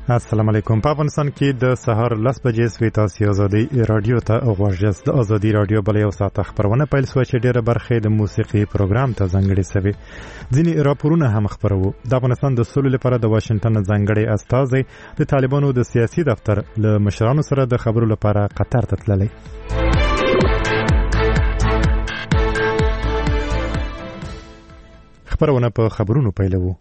السلام علیکم. په افغانستان کې د سهار 10 بجې سوي تاسو ازادي رادیو ته غوږ د ازادي رادیو بل یو ساعت خبرونه پیل شو چې ډیره برخه د موسیقي پروګرام ته ځانګړي سوي. ځینې راپورونه هم خبرو. د افغانستان د سولې لپاره د واشنگټن ځانګړي استازي د طالبانو د سیاسي دفتر له مشرانو سره د خبرو لپاره قطر ته تللی. خبرونه په خبرونو پیلوو.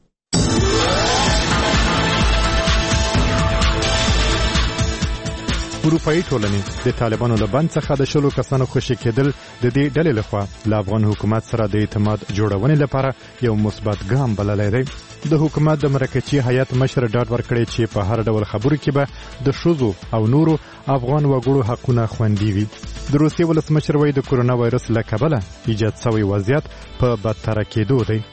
اروپایي ټولنې د طالبانو له بند څخه د 10 کسانو خوشي کېدل د دې ډلې لخوا له افغان حکومت سره د اعتماد جوړونې لپاره یو مثبت ګام بللی دی. د حکومت د مرکزي هیئت مشر ډاډ ورکړی چې په هر ډول خبرو کې به د ښځو او نورو افغان وګړو حقونه خوندي وي. د روسیې ولسمشر وایي د کورونا وایرس له کبله ایجاد شوی وضعیت په بدتر کېدو دی.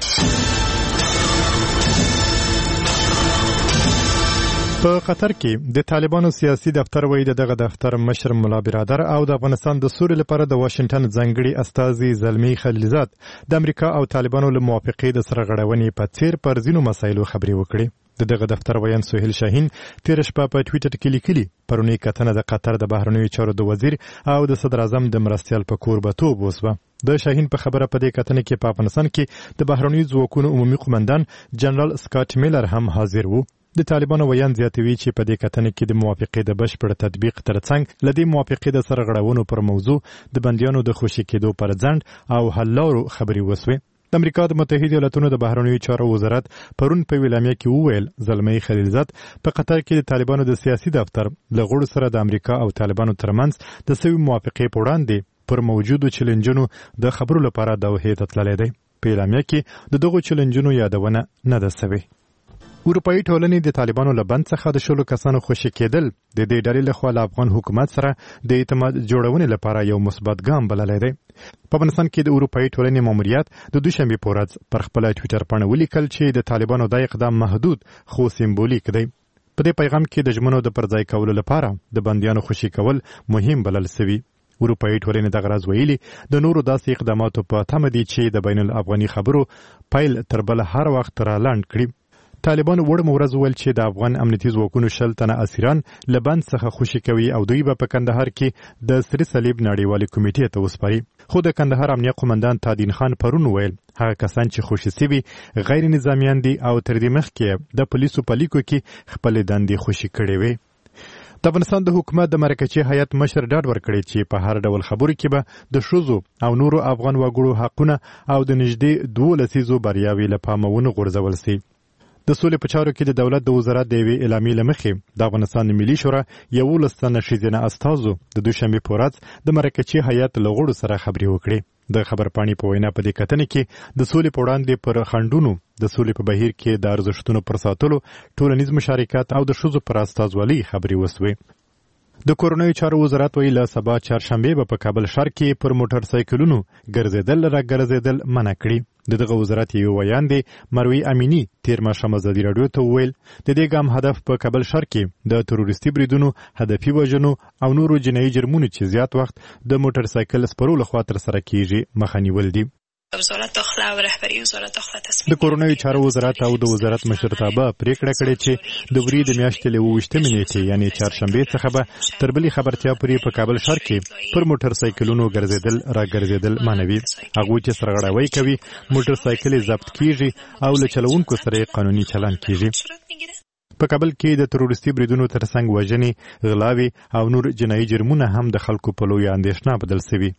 په قطر کې د طالبانو سیاسي دفتر وایي دغه دفتر مشر مولا برادر او د افغانستان د سولې لپاره د واشنگټن ځانګړي استازي زلمی خلیلزاد د امریکا او طالبانو له موافقې د سره غړونې په څیر پر ځینو مسایلو خبرې وکړي. دغه دفتر ویان سهیل شاهین تیر شپه په ټویټر کې لیکلي پرونی کتنه د قطر د بهرنیو چارو د وزیر او د صدر اعظم د مرستیال په کوربتوب وسوه. د شاهین په خبره په دې کتنه کې په افغانستان کې د بهرنیو ځواکونو عمومي قومندان جنرال سکاټ میلر هم حاضر وو. د طالبانو ویان زیاتوي چې په دې کتنه کې د موافقې د بشپړ تطبیق ترڅنګ لدې موافقې د سره غړونو پر موضوع د بندیانو د خوشي کېدو پر ځند او حل لارو خبرې وسوي. د امریکا د متحده ایالاتونو د بهرنیو چارو وزارت پرون په ویلامیا کې وویل زلمی خلیلزاد په قطر کې د طالبانو د سیاسي دفتر له غړو سره د امریکا او طالبانو ترمنځ د سوي موافقې په وړاندې پر موجودو چیلنجونو د خبرو لپاره دوحې ته تللی دی. په ویلامیا کې دغه چیلنجونو یادونه نه ده شوې. اروپایي ټولنې د طالبانو له بند څخه د 10 کسانو خوشي کېدل د دې ډلې لخوا له افغان حکومت سره د اعتماد جوړونې لپاره یو مثبت ګام بللی دی. په افغانستان کې د اروپایي ټولنې ماموریت د دوشنبه په ورځ پر خپل ټویټر باندې ولیکل چې د طالبانو د اقدام محدود خو سمبولیک دی. په دې پیغام کې د ژمنو د پرځای کولو لپاره د بندیانو خوشي کول مهم بلل شوی. اروپایي ټولنې دغه راز ویلي د نورو داسې اقداماتو په تمه دي چې د بین الافغاني خبرو پیل تر بل هر وخت را لاند کړي. طالبان وړم ورځ ویل چې د افغان امنیتي ځواکونو 10 تنه اسیران له بند څخه خوشي کوي او دوی به په کندهار کې د سری صلیب نړیوالې کمیټې ته وسپاري. خو د کندهار امنیه قومندان تادین خان پرون ویل هغه کسان چې خوشي سوي غیر نظامیان دي او تر دې مخکې د پولیسو په لیکو کې خپل دندې خوشي کړې وي. د افغانستان د حکومت د مرکزي هیئت مشر ډاډ ورکړی چې په هر ډول خبرو کې به د ښځو او نورو افغان وګړو حقونه او د نږدې 2 لسیزو بریاوې له پامه ونه غورځول شي. د سولې په چارو کې د دولت د وزارت د یوې اعلامیې له مخې د افغانستان ملي شورا 11 تنه ښځینه استازو د دوشنبې په ورځ د مرکزي هیئت له غړو سره خبرې وکړې. د خبرپاڼې په وینا په دې کتنه کې د سولې په وړاندې پر خنډونو د سولې په بهیر کې د ارزښتونو پر ساتلو ټولنیز مشارکت او د ښځو پر استازولۍ خبرې وسوې. د کورونای چارو وزارت ویل سبا چهارشنبه به په کابل ښار کې پر موټر سایکلونو ګرځیدل را ګرځیدل منع کړي. دغه وزارت یو بیان دی مروي امینی تیر ماښام ازادي رادیو ته ویل د دې ګام هدف په کابل ښار کې د تروریستي بریدونو هدفي وژنو او نورو جنایي جرمونو چې زیات وخت د موټر سایکل سپرولو خوا تر سره کیږي مخه نیول دي. وزارت داخله او رهبری وزارت داخله تصمیم د کورونای چارو وزارت او د وزارت مشرتابه پریکړه کړې چې د وري د میاشتې له 28 نیټې یعنی چهارشنبه څخه به تر بلې خبرتیا پورې په کابل ښار کې پر موټر سایکلونو ګرځیدل را ګرځیدل مانوي. هغه چې سرغړاوي کوي موټر سایکل ضبط کیږي او له چلوونکو سره قانوني چلن کیږي. په کابل کې د تروریستي بریدونو ترڅنګ وژنې، غلاوې او نور جنایي جرمونه هم د خلکو په لوی اندېښنه بدل شوي.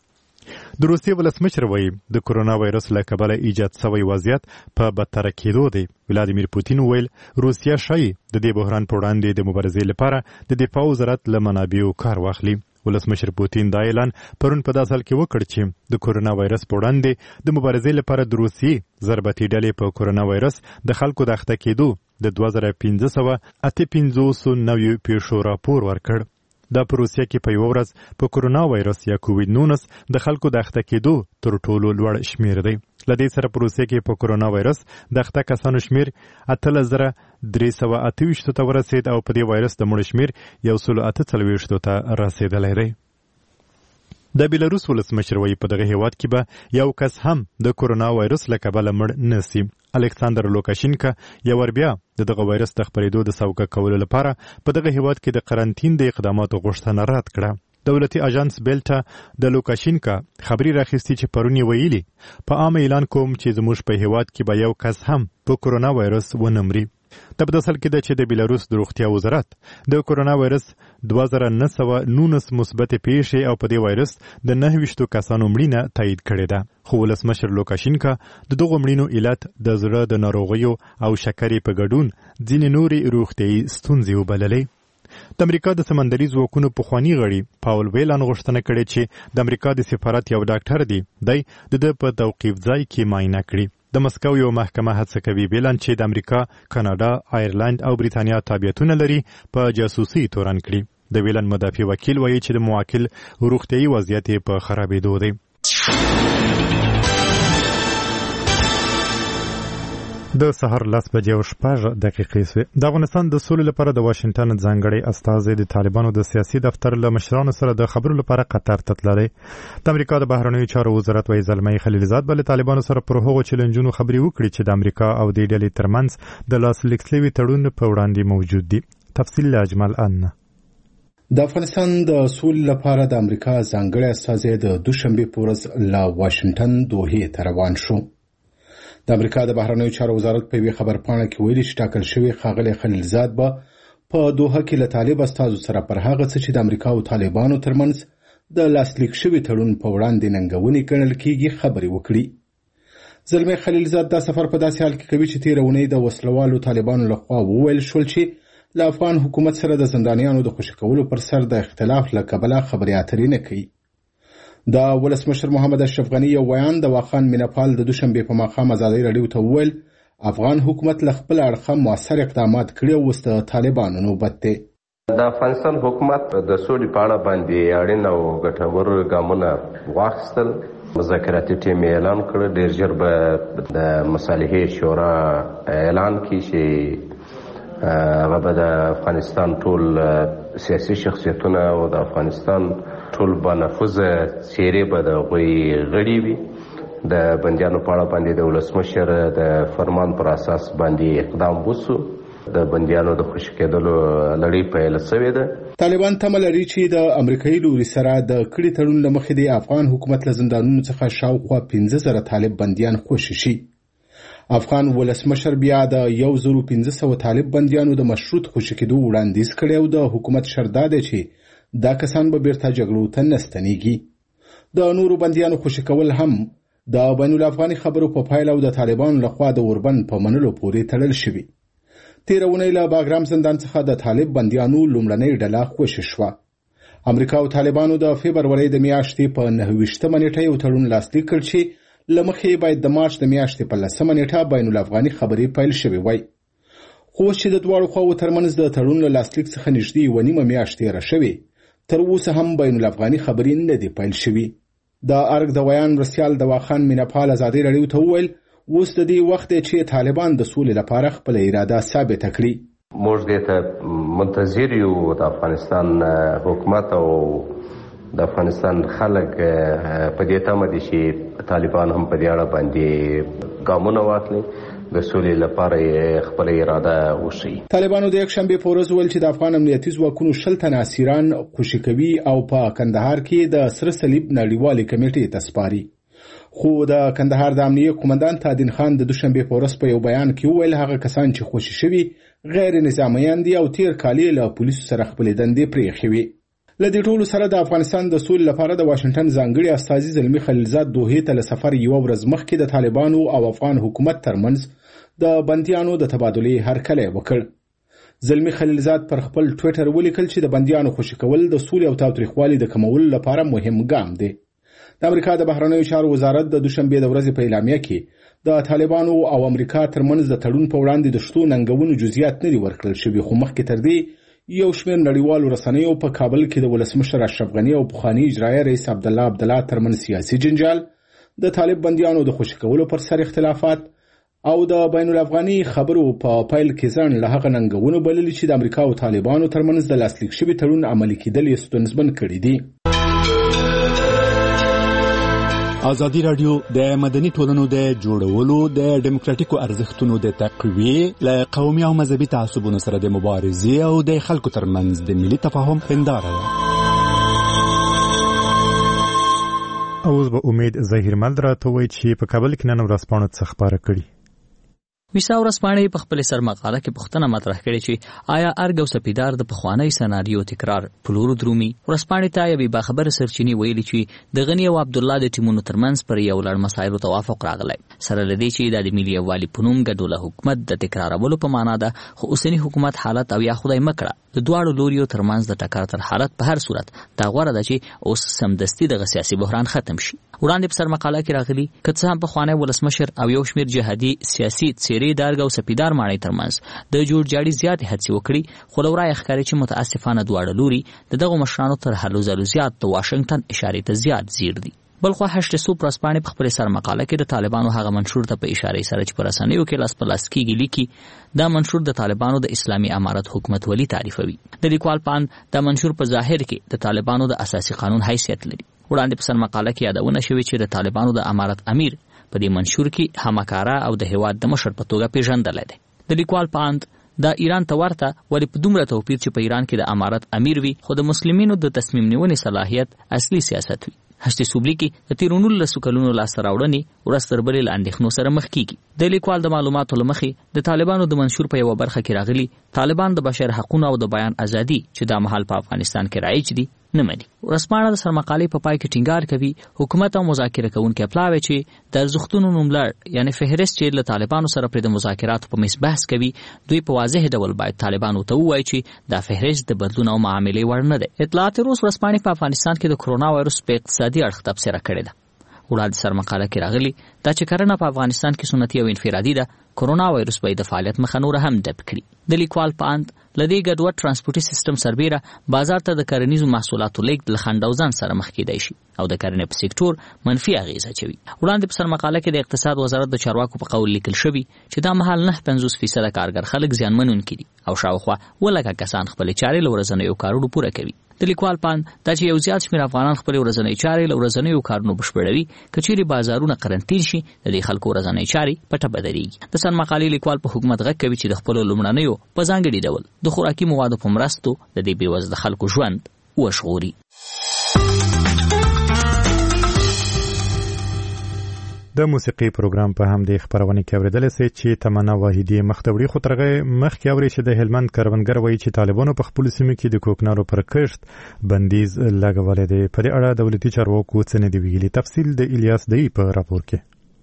د روسیې ولسمشر وایي د کورونا وایرس له کبله ایجاد شوی وضعیت په بدتر کېدو دی. ولادیمیر پوتین ویل روسیا شایي د دې بحران په وړاندې د مبارزې لپاره د دفاع وزارت له منابعو کار واخلي. ولسمشر پوتین دا اعلان پرون په داسې حال کې وکړ چې د کورونا وایرس په وړاندې د مبارزې لپاره د روسیې ضربتي ډلې په کورونا وایرس د خلکو د اخته کېدو د 2558 نویو پیښو راپور ورکړ. دا په روسیه کې په یو ورځ په کورونا وایرس یا کووید-19 د خلکو د اخته کېدو تر ټولو لوړ شمیر دی. لدې سره په روسیه کې په کورونا وایرس د اخته کسانو شمیر 8328 ته ورسید او په دې وایرس د مړو شمیر 148 ته رسیدلی دی. د بیلاروس ولسمشر وایي په دغه هیواد کې به یو کس هم د کورونا وایرس له کبله مړ نه سي. الکساندر لوکاشینکا یو ور بیا دغه وایرس د خپرېدو د سوګه کولو لپاره په دغه هیواد کې د قرنطین د اقداماتو غوښتنه رد کړه. دولتي اژانس بیلټا د لوکاشینکا خبري راخستی چې پرونی ویلي په عام اعلان کوم چې زموږ په هیواد کې به یو کس هم په کورونا وایرس ونمري. د بدسل کې د چې د بیلاروس د روغتیا وزارت د کورونا وایرس 2919 مثبت پیښې او په دې وایرس د 29 کسانو مړینه تایید کړې ده. خو ولسمشر لوکاشینکا د دغه مړینو علت د زړه د ناروغیو او شکرې په ګډون ځینې نورې روغتیايي ستونزې وبللې. د امریکا د سمندري ځواکونو پخوانی غړي پاول ویلان غوښتنه کړې چې د امریکا د سفارت یو ډاکټر دی د په توقیف ځای کې معاینه کړي. د مسکو یو محکمه هڅه کوي ویلان چې د امریکا، کاناډا، آیرلند او بریتانیا تابعیتونه لري په جاسوسي تورن کړي. د ویلان مدافع وکیل وایي چې د موکل روغتیايي وضعیت په خرابېدو دی. د سحر 10:06 سوې. د افغانستان د سولې لپاره د واشنگټن ځانګړی استازی د طالبانو د سیاسي دفتر له مشرانو سره د خبرو لپاره قطر ته تللی. د امریکا د بهرنیو چارو وزارت وایي زلمی خلیلزاد به له طالبانو سره پر هغو چیلنجونو خبرې وکړي چې د امریکا او د ډلې ترمنځ د لاسلیک شوي تړون په وړاندې موجود دي. تفصیل له اجمل ان. د افغانستان د سولې لپاره د امریکا ځانګړی استازی د دوشنبه په ورځ له واشنگټن دوحې ته روان شو. د امریکا د بهرنیو چارو وزارت په یوه خبرپاڼه کې ویلي چې ټاکل شوی ښاغلی خلیلزاد به په دوحه کې له طالب استازو سره پر هغه څه چې د امریکا او طالبانو ترمنځ د لاسلیک شوي تړون په وړاندې ننګونې ګڼل کېږي خبرې وکړي. زلمی خلیلزاد دا سفر په داسې حال کې کوي چې تېره اونۍ د وسلوالو طالبانو لخوا وویل شول چې له افغان حکومت سره د زندانیانو د خوشي کولو پر سر د اختلاف له کبله خبرې اترې نه کوي. د ولسمشر محمد اشرف غني یو بیان د واخان میناپال د دوشنبه په ماښام ازادي راډیو ته وویل افغان حکومت له خپل اړخه مؤثر اقدامات کړي او اوس د طالبانو نوبت دی. د افغانستان حکومت د سولې په اړه باندې اړین او ګټور ګامونه واخیستل. مذاکراتي ټیم اعلان کړ. ډېر ژر به د مصالحې شورا اعلان کړي چې هغه به د افغانستان ټول سیاسي شخصیتونه او د افغانستان ټول بنفوذه څیرې به د هغوی غړي وي. د بندیانو په اړه باندې د ولسمشر د فرمان پر اساس باندې اقدام وسو. د بندیانو د خوشي کېدلو لړۍ پیل شوې ده. طالبان تمه لري چې د امریکایي لوري سره د کړي تړون له مخې د افغان حکومت له زندانونو څخه شاوخوا 15,000 طالب بندیان خوشي شي. افغان ولسمشر بیا د 1500 طالب بندیانو د مشروط خوشي کېدو وړاندیز کړی او د حکومت شرط دا دی چې دا کسان به بیرته جګړو ته نه ستنېږي. د نورو بندیانو خوشي کول هم د بین الافغاني خبرو په پایله او د طالبانو لخوا د اوربند په منلو پورې تړل شوي. تېره اونۍ له باګرام زندان څخه د طالب بندیانو لومړنۍ ډله خوشي شوه. امریکا او طالبانو د فبرورۍ د میاشتې په 29 نیټه یو تړون لاسلیک کړ چې له مخې باید د مارچ د میاشتې په 10 نیټه بین الافغاني خبرې پیل شوې وای. خو چې د دواړو خواو ترمنځ د تړون له لاسلیک څخه نږدې 1.5 میاشت تېره شوې، تر اوسه هم بین الافغاني خبرې نه دي پیل شوي. د ارګ د ویان مرسیال د واخان میناپال ازادي راډیو ته وویل اوس د دې وخت دی چې طالبان د سولې لپاره خپل اراده ثابته کړي. موږ دې ته منتظر یو. د افغانستان حکومت او د افغانستان خلک په دې تمه دي چې طالبان هم په دې اړه باندې ګامونه واخلي، د سولې لپاره خپل اراده وشي. طالبانو د یکشنبه په ورځ ویل چې د افغان امنیتي ځواکونو 60 تنه اسیران خوشي کوي او په کندهار کې د سره صلیب نړیوالې کمیټې ته سپاري. خو د کندهار د امنیه قومندان تادین خان د دوشنبه په ورځ په یو بیان کې ویل هغه کسان چې خوشي شوي غیر نظامیان دي او تیر کال له پولیسو سره خپل دندې پرېښې وي. له دې ټولو سره د افغانستان د سولې لپاره د واشنگټن ځانګړي استازي زلمی خلیلزاد دوحې ته له سفر یوه ورځ مخکې د طالبانو او افغان حکومت ترمنځ د بندیانو د تبادلې هرکلی وکړ. زلمی خلیلزاد پر خپل ټویټر ولیکل چې د بندیانو خوشي کول د سولې او تاوتریخوالي د کمولو لپاره مهم ګام دی. د امریکا د بهرنیو چارو وزارت د دوشنبه د ورځې په اعلامیه کې د طالبانو او امریکا ترمنځ د تړون په وړاندې د شتو ننګونو جزئیات نه دي ورکړل شوي، خو مخکې تر دې یو شمېر نړیوالو رسنیو په کابل کې د ولسمشر اشرف غني او پخواني اجرایه رئیس عبدالله ترمنځ سیاسي جنجال، د طالب بندیانو د خوشي کولو پر سر اختلافات او د بین الافغاني خبرو په پایل کې ځان له هغه ننګونو بللي چې د امریکا او طالبانو ترمنځ د لاسلیک شوي تړون عملي کېدل یې ستونزمن کړي دي. ازادي رادیو د مدني ټولنو د جوړولو د ډیموکراتیکو ارزښتونو د تقویې له قومي او مذهبي تعصبونو سره د مبارزې او د خلکو ترمنځ د ملي تفاهم هنداره ده. اوس به امید ظاهر مل راته وایي چې په کابل کې نن ورځپاڼه څه خبره کړي. ویسا ورځپاڼې په خپل سرمقاله کې پوښتنه مطرح کړې چې آیا ارګ او سپیدار د پخوانی سناریو تکرار پلورو درومي. ورځپاڼې ته یوې باخبره سرچینې ویلي چې د غنی او عبد الله د ټیمونو ترمنځ پر یو لړ مسایلو توافق راغلی سره لدی چې د ملي یووالي په نوم ګډوله حکومت د تکرارولو په معنا ده، خو اوسنی حکومت حالت او یا خدای مکړه د دواړو لوریو ترمنځ د ټکر تر حالت په هر صورت دا غوړه ده چې اوس سمدستي د سیاسي بحران ختم شي. وړاندې په سرمقاله کې راغلي که څه هم پخوانی ولسمشر او یو شمېر جهادي سیاسي څېرې د ارګ او سپیدار ماڼۍ ترمنځ د جوړجاړي زیاتې هڅې وکړي، خو له ورایه ښکاري چې متاسفانه دواړه لوري د دغو مشرانو تر هلو ځلو زیات د واشنګټن اشارې ته زیات ځیر دي. بلخوا هشت سو پرسپانې په خپل سرمقاله کې د طالبانو هغه منشور ته په اشاره سره چې پر رسنیو کې لاس په لاس کېږي لیکي دا منشور د طالبانو د اسلامي امارت حکومت ولی تعریفوي. د لیکوال پاند دا منشور په ظاهر کې د طالبانو د اساسي قانون حیثیت لري. وړاندې په سرمقاله کې یادونه شوې چې د طالبانو د امارت امیر په دې منشور کې همکاره او د هیواد د مشر په توګه پیژندل دی. د لیکوال پاند دا ایران ته ورته ولې په دومره توپیر چې په ایران کې د امارت امیر وي خو د مسلمانینو د تصمیم نیونې صلاحیت اصلي سیاست وي. هشت سوبلی کې د تیرونو لسو کلونو لاسته راوړنې ورځ تر بلې له اندېښنو سره مخ کیږي. د لیکوال د معلوماتو له مخې د طالبانو د منشور په یوه برخه کې راغلي طالبان د بشر حقوقو او د بیان ازادي چې دا مهال په افغانستان کې رایج دي نه مني. ورځپاڼه د سرمقالې په پای کې ټینګار کوي حکومت او مذاکره کوونکي پلاوي چې د ارزښتونو نوملړ یعنی فهرست چې له طالبانو سره پر د مذاکراتو په میز بحث کوي دوی په واضح ډول باید طالبانو ته ووایي چې دا فهرست د بدلون او معاملې وړ نه دی. اطلاعات روس ورځپاڼې په افغانستان کې د کرونا وایرس په اقتصادي اړخ تبصره کړې ده. وړاندې سرمقاله کې راغلي دا چې کرنه په افغانستان کې سنتي او انفرادي ده، کرونا وایرس به د فعالیت مخه نور هم ډب کړي. د لیکوال پاند لدی ګډوډ ترانسپورتي سیستم سربیره بازار ته د کرنیزو محصولاتو لیږد له خنډ او ځان سره مخ کېدای شي او د کرنې په سکتور منفي اغیزه اچوي. وړاندې په سرمقاله کې د اقتصاد وزارت د چارواکو په قول لیکل شوی چې دا مهال 9.50% کارګر خلک زیانمنونکي دي او شاوخوا 100,000 کسان خپل چارې له ورځنیو کارونو پوره کوي. د لیکوال پاند دا چې یو زیات شمېر افغانان خپل ورځنی چارې له ورځنیو کارونو بشپړوي کچېرې بازارونه قرنطین شي د دې خلکو ورځنی چارې پټه بدرېږي. د سرمقالې لیکوال په حکومت غږ کوي چې د خپلو لومړنیو په ځانګړي ډول د خوراکي موادو په مرستو د دې بېوزله خلکو ژوند وژغوري. د موسیقي پروګرام په هم د خبرونه کې اوریدل سي چې تمنا واحدی مختوړي خو ترغه مخ کې اوري چې د هلمند کروندګر وایي چې طالبانو په خپل سیمه کې د کوکنارو پر کښت بندیز لګولې دی. په دې اړه دولتي چارواکو څه نه دی ویلي. تفصیل د الیاس دی په راپور کې.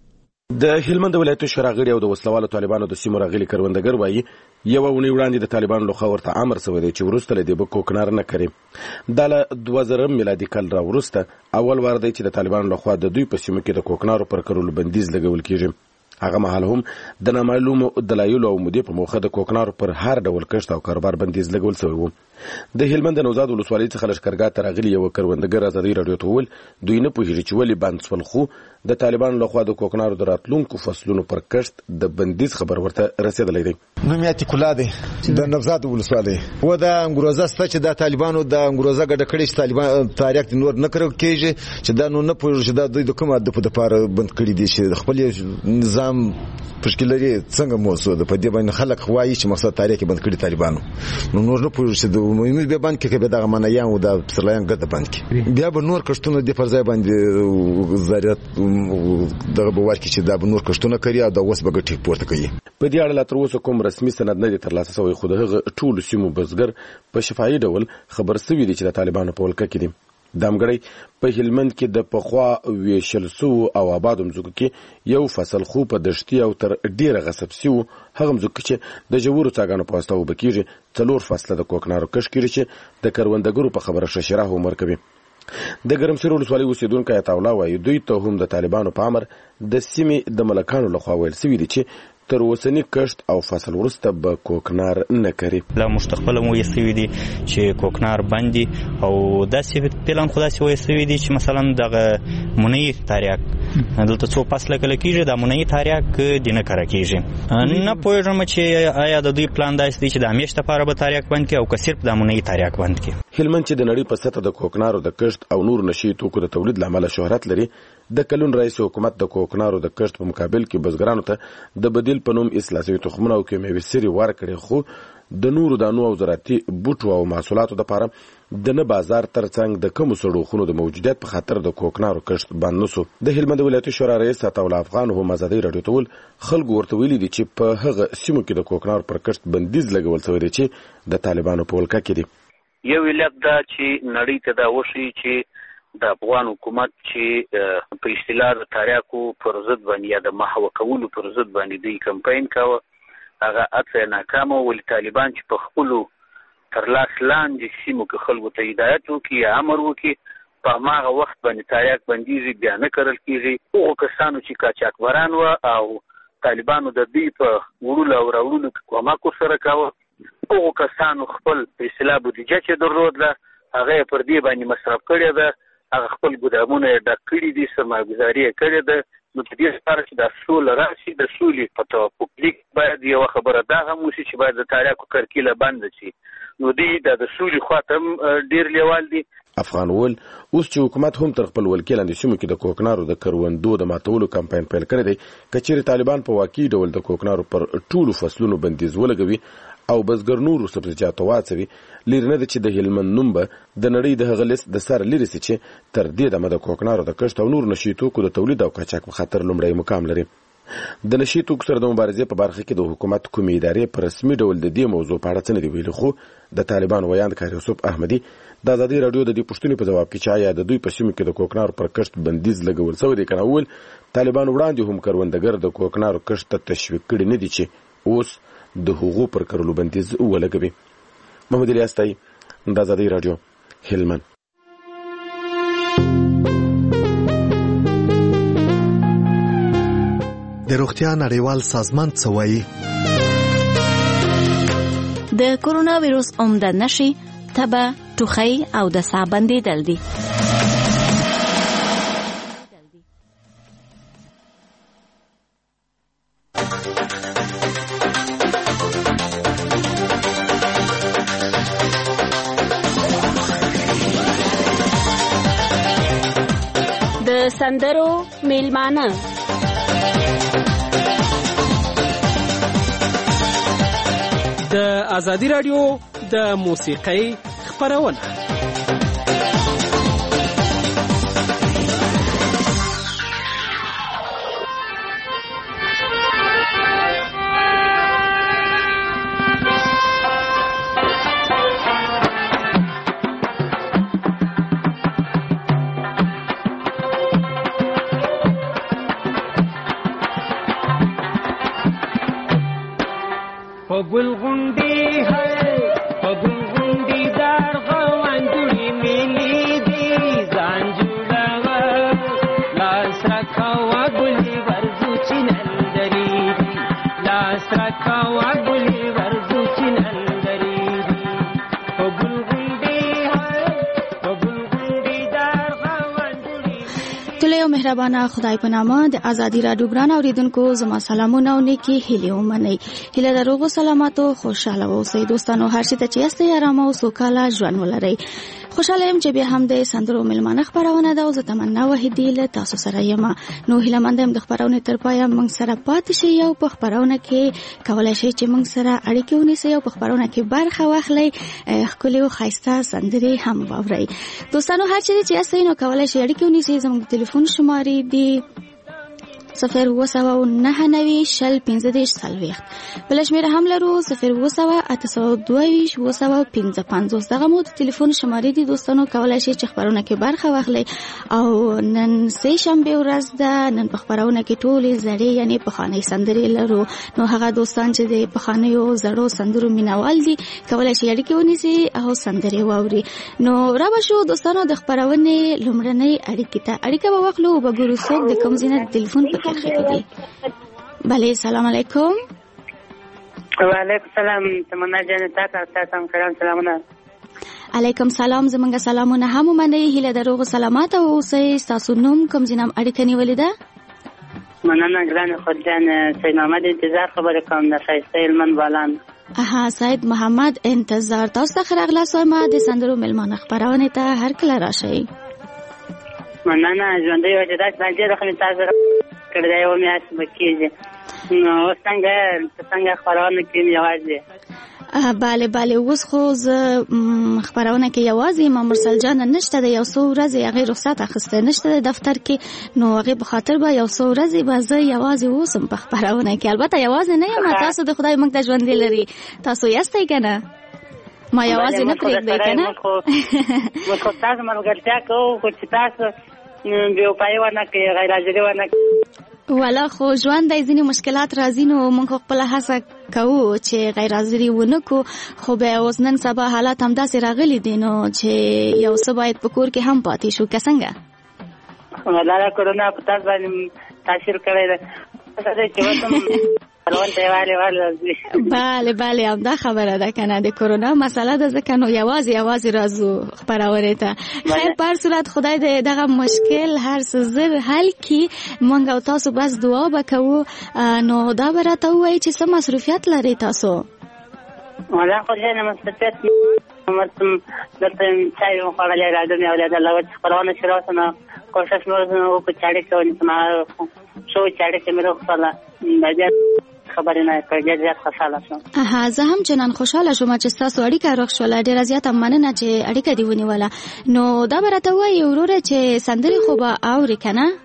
د هلمند ولایت شراغړي او د وسلوالو طالبانو د سیمو راغلي کروندګر وایي یو ونی وړاندې د طالبانو لخوا ورته امر شوی دی چې ورسته لدی به کوکنار نه کړي. د 2000 میلادي کال را ورسته اول وار دی چې د طالبانو لخوا د دوی په سیمو کې د کوکنارو پر کړولو بندیز لګول کیږي. هغه مهال هم د نامعلومو دلایلو او مودې په موخه د کوکنارو پر هر ډول کښت او کاروبار بندیز لګول شوی و. د هلمند نوزاد ولسوالۍ څخه لښکرګاه ته راغلي یو کروندګر ازادي رادیو ته وویل دوی نه پوهېږي چې ولې بند شول، خو د طالبانو لخوا د کوکنارو د راتلونکو فصلونو پر کښت د بندیز خبر ورته رسېدلی دی. نوم یې اتیکولا دی د نوزاد ولسوالۍ و د انګروزه سته چې د طالبانو د انګروزه ګډه کړې چې طالبان تاریخ نور نه کړو کېږي چې دا نو نه پوهېږي چې دا دوی د کوم هدف لپاره بند کړي دي چې خپل نظام مشکل لري څنګه موضوع ده. په دې باندې خلک وایي چې مقصد تاریخ بند کړي طالبانو نو نور نه پوهېږي چې د مهمه به باندې کې به دغه منایان او د پسرلیان ګټه باندې کې بیا به نور کښتونه د پر ځای باندې زریات دغه به ورکړي چې دا به نور کښتونه کوي او د اوس به ګټې پورته کوي. په دې اړه لا تر اوسه کوم رسمي سند نه دی ترلاسه شوی، خو د هغه ټولو سیمو بزګر په شفاهي ډول خبر شوي دي چې د طالبانو په ولکه کې دي. دامګړی په هلمند کې د پخوا ویشل سو او آبادو مځکو کې یو فصل خو په دشتي او تر ډیره غصب سو هغه مځکو چې د جوړو څاګانو په واسطه وبکیږي 4 فصله د کوکنارو کښت کړي چې د کروندګرو په خبره ششره عمر کوي. د ګرمسیر ولسوالۍ اوسیدونکو عطاالله وایي دوی ته هم د طالبانو په امر د سیمې د ملکانو لخوا ویل شوي دي چې تر اوسنی کښت او فصل ورسته به کوکنار نه کوي. لا مستقبل مو یسوي دي چې کوکنار باندې او داسې پلان خو داسې وایي دي چې مثلا دغه منیر تاریخ دلته څو فصله کله کېږي د امونایي تریاک د نه کره کېږي. نه پوهېږم چې آیا د دوی پلان داسې دی چې د همیش لپاره به تریاک بند کړي او که صرف د امونایي تریاک بند کړي. هلمند چې د نړۍ په سطحه د کوکنارو د کښت او نور نشي توکو د تولید لامل شهرت لري، د کلون رئیس حکومت د کوکنارو د کښت په مقابل کې بزګرانو ته د بدیل په نوم اصلاح شوي تخمونه او کیمیاوي سرې ورکړي، خو د نورو دانو او زراعتي بوټو او محصولاتو لپاره د نه بازار ترڅنګ د کمو سړوخونو د موجودیت په خاطر د کوکنارو کښت بند نسو. د هلمند ولایتي شورا رئیس عطاالله افغان هم ازادي راډیو ته ویل خلکو ورته ویلي دي چې په هغه سیمو کې د کوکنارو پر کښت بندیز لګول شوی دی چې د طالبانو په ولکه کې دي. یو علت دا چې نړۍ ته دا وشي چې د افغان حکومت چې په اصطلاح د تریاکو پر ضد باندې یا د محو کولو پر ضد باندې دوی کمپاین کاوه، هغه اته ناکامه. ولې طالبان چې په خپلو تر لاس لاندې سیمو کې خلکو ته هدایت وکړي یا امر وکړي، په هماغه وخت باندې تریاک بندیږي، بیا نه کرل کېږي. هغو کسانو چې قاچاقبران وه او طالبانو د دوی په وړلو او راوړلو کې کومک ورسره کاوه، هغو کسانو خپل په اصطلاح بودیجه چې درلودله هغه یې پر دې باندې مصرف کړې ده، هغه خپل ګودامونه یې ډک کړي دي، سرمایه‌ګذاري یې کړې ده. نو د دې لپاره چې دا سوله راشي، د سولې په توافق باید یوه خبره دا هم وشي چې باید د تریاکو کرکیله بنده شي. نو دوی د سولې خواته هم ډېر لیوال دي. افغان ول اوس چې حکومت هم تر خپل ولکې لاندې سیمو کې د کوکنارو د کروندو د ماتولو کمپاین پیل کړی دی، که چیرې طالبان په واقعي ډول د کوکنارو پر ټولو فصلونو بندیز ولګوي او بزګر نورو سبزیجاتو واچوي، لري نه ده چې د هلمند نوم به د نړۍ د هغه لیست د سره لري چې تر دې دمه د کوکنارو د کښت او نور نشي توکو د تولید او قاچاق په خاطر لومړی مقام لري. د نشي توکو سره د مبارزې په برخه کې د حکومت کومې ادارې په رسمي ډول د دې موضوع په اړه څه نه دي ویلي، خو د طالبانو ویاند کار یوسف احمدي د ازادي راډیو د دې پوښتنې په جواب کې چې آیا د دوی په سیمو کې د کوکنارو پر کښت بندیز لګول شوی دی که نه، وویل طالبان وړاندې هم کروندګر د کوکنارو کښت ته تشویق کړي نه دي چې اوس د هغو پر کرلو بندیز ولګوي. محمد الیاس تای، د ازادي راډیو، هلمند. د روغتیا نړیوال سازمان څه وایي؟ د کورونا ویروس عمده نښې تبه، ټوخی او د ساه بندېدل دي. د سندرو میلمانه د ازادي راډیو د موسیقۍ خپرونه. مهربانه خدای په نامه د ازادي راډیو ګران اوریدونکو زما سلامونه او نیکی هیله ومنئ. هیله د روغ او سلامتو خوشاله اوسئ دوستانو، هر څه ته چې یاستئ آرام او سوکاله ژوند ولرئ. خوشاله یم چې بیا هم د سندرو میلمانه خپرونه ده او زه تمنا وحیدي له تاسو سره یم. نو هیله مند یم د خپرونې تر پایه موږ سره پاتې شئ او په خپرونه کې کولی شئ چې موږ سره اړیکې ونیسئ او په خپرونه کې برخه واخلئ، ښکلې او ښایسته سندرې هم واورئ. دوستانو هر چیرې چې یاستئ نو کولی شئ اړیکې ونیسئ. زموږ د تلیفون شمارې دي 079901540 بل شمېره هم لرو 080822555. دغه مو د تلیفون شمارې دي دوستانو، کولی شئ چې خپرونه کې برخه واخلئ. او نن سه شنبه ورځ ده، نن په خپرونه کې ټولې زړې یعنی پخوانۍ سندرې لرو. نو هغه دوستان چې د پخوانیو زړو سندرو مینوال دي کولی شئ اړیکې ونیسئ او سندرې واوري. نو را به شو دوستانو د خپرونې لومړنۍ اړیکې ته. اړیکه به واخلو او به ګورو څوک د کوم ځای نه د تلیفون په بله. سلام علیکم. وعلیکم سلام. تمنا جان تاسو هم سلامونه. علیکم سلام. زمونږ سلامونه هم ومنئ. هیله د روغ سلامت اوسئ. ستاسو نوم کوم ځای نه اړیکه نیولې ده؟ مننه ګرانه خدجان. سید محمد انتظار خبرې کوم د ښایسته هلمند بالان. سید محمد انتظار، تاسو ته راغلاست ما د سندرو مېلمانه خپرونې ته هر کله راشئ. مننه. ژوندۍ وه چې داسې باندې ډېره ښه مې تاسو کړی دی، یوه میاشت به کېږي. نو اوس څنګه خپرونه کوم یوازې؟ بله اوس خو زه خپرونه کې یوازې ما مرسل جان نشته د یو څو ورځې هغې رخصت اخیستی نشته د دفتر کې، نو هغې په خاطر به یو څو ورځې به زه یوازې اوسم په خپرونه کې. البته یوازې نه یم، تاسو د خدای موږ ته ژوندي لري، تاسو یاستئ که نه؟ ما یوازې نه پرېږدئ که نه؟ موږ خو تاسو ملګرتیا کوو، خو چې تاسو بېوفایي ونه کړئ، غیرحاضري ونه کړئ. والا خو ژوند دی، ځینې مشکلات راځي، نو موږ خو خپله هڅه کوو چې غیر حاضري ونه کړو، خو بیا اوس نن سبا حالات همداسې راغلي دي، نو چې یو څه باید په کور کې هم پاتې شو. که څنګه؟ والله کرونا په تاسو باندې تاثیر کړی دی چې اوس بله همدا خبره ده که نه، د کرونا مسئله ده، ځکه نو یوازې راځو خپرونې ته. خیر په هر صورت خدای د دغه مشکل هر څه زر حل کړي. موږ او تاسو بس دعا به کوو. نو دا به راته ووایي چې څه مصروفیت لرئ تاسو؟ والله خو ډېر مصروفیت دلته چای وخوړلی، راډیو مې اورېدله چې خپرونه شروع شوه، نو کوښښ مې وکړو چې اړیکه ونیسم، ښه چې اړیکه مې روغتله، بیا خبرې نه کړې، ډېر زیات خوشحاله شوم. زه هم چنان خوشحاله شوم چې ستاسو اړیکه روغ شوله. ډېره زیاته مننه چې اړیکه دې ونیوله. نو دا به راته ووایي وروره چې سندرې خو به اورې که نه؟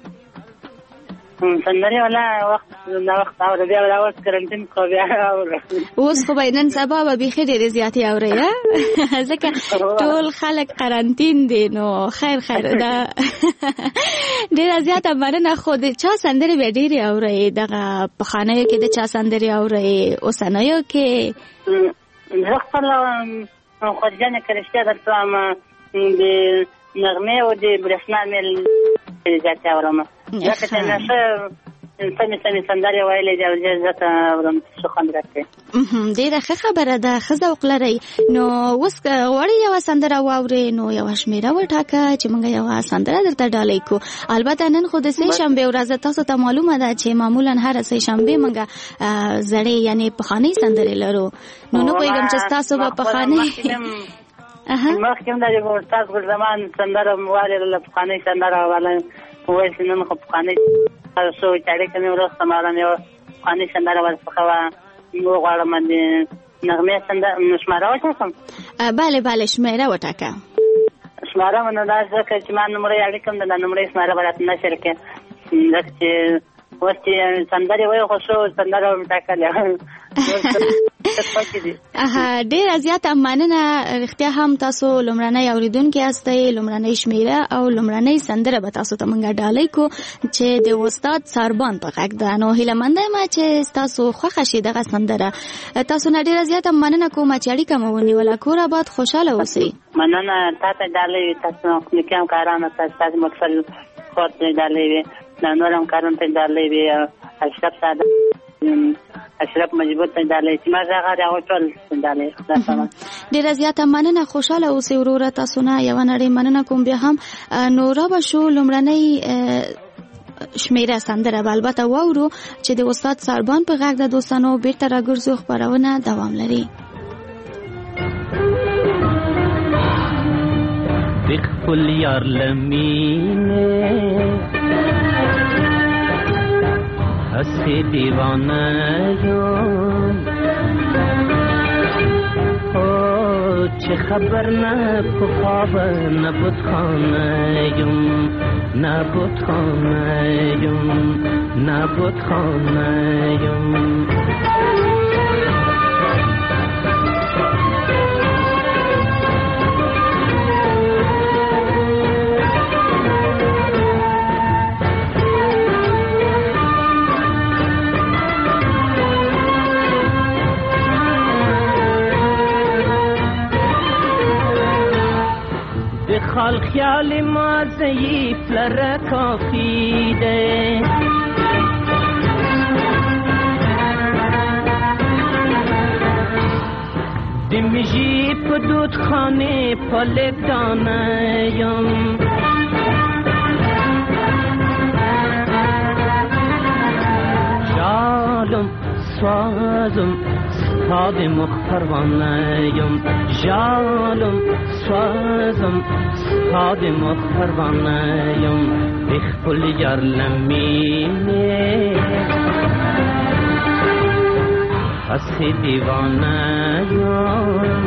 سندرې ولا وخت اورې، بیا به اوس کرنټین کو بیا اورې. اوس خو به نن سبا به بیخي ډېرې زیاتې اورئ، ځکه ټول خلک قرنطین دي. نو خیر دا ډېره زیاته مننه. خو د چا سندرې بیا ډېرې اورئ؟ دغه پخوانیو کې د چا سندرې اورئ؟ اوسنیو کې؟ زه خپل خدجانې که رښتیا درته وایم د نغمې او د برېښنا مېل زیاتې اورم، ځکه چې نشه سمې سندرې ویلې دي او ډېر زیاته اورم چې ښه خوند راکوي. ډېره ښه خبره ده، ښه ذوق لرئ. نو اوس که غواړئ یوه سندره واورئ، نو یوه شمېره وټاکه چې موږ یوه سندره درته ډالۍ کړو. البته نن خو د سې شنبې ورځ، تاسو ته معلومه ده چې معمولا هره سې شنبې موږ زړې یعنې پخوانۍ سندرې لرو. نو نه پوهېږم چې ستاسو به پخوانۍ مخکې هم د استاد ګلزمان سندره مې واورېدله، پخوانۍ سندره واله وویل چې نن خو پخوانۍ څو چې اړیکه مې وروسته ماله مې پخوانۍ سندره ورڅخه وغواړم د نغمې شماره وټاکم؟ بله شمېره وټاکه. شماره مې نو دا ځکه چې ما نمرې اړیکه م د نمرې شماره به راته نشر کړې، ځکه چې اوس چې سندرې وایي خو ښه سندره مې ټاکلې. ډېره زیاته مننه. رښتیا هم تاسو لومړنۍ اورېدونکي یاستئ. لومړنۍ شمېره او لومړنۍ سندره به تاسو ته موږ ډالۍ کړو چې د استاد ساربان په غږ ده. نو هیله منده یم چې ستاسو خوښه شي دغه سندره. تاسو نه ډېره زیاته مننه کوم چې اړیکه مو ونیوله. کور آباد، خوشحاله اوسئ. مننه. تا ته ډالۍ وي، تاسو نیکي همکارانو ته، ستاسو مقصد خور ته ډالۍ وي، نور همکارانو ته ډالۍ وي، اشرف ساده، اشرف مجبور ته ډالۍ، چې ما زه هغه هغه ټول ډالۍ. ډېره زیاته مننه. خوشحاله اوسئ وروره. تاسو نه یوه نړۍ مننه کوم. بیا هم نو را به شو لومړنۍ شمېره سندره به البته واورو چې د استاد ساربان په غږ د دوستانو. بیرته راګرځو، خپرونه دوام لري. خپل یار لمینه هستی دیوانه یم، چه خبر نه په خواب نه بتخانه یم، نه بتخانه یم، نه بتخانه یم. خال خیال ما ضعیف لره کافی ده، دمجی په دودخانه پالدانه یم جالم سوازم ستا د مخ پروانه یم جالم سوازم ستا د مخ پروانه یم د خپل یار لمینې هسې دیوانه یم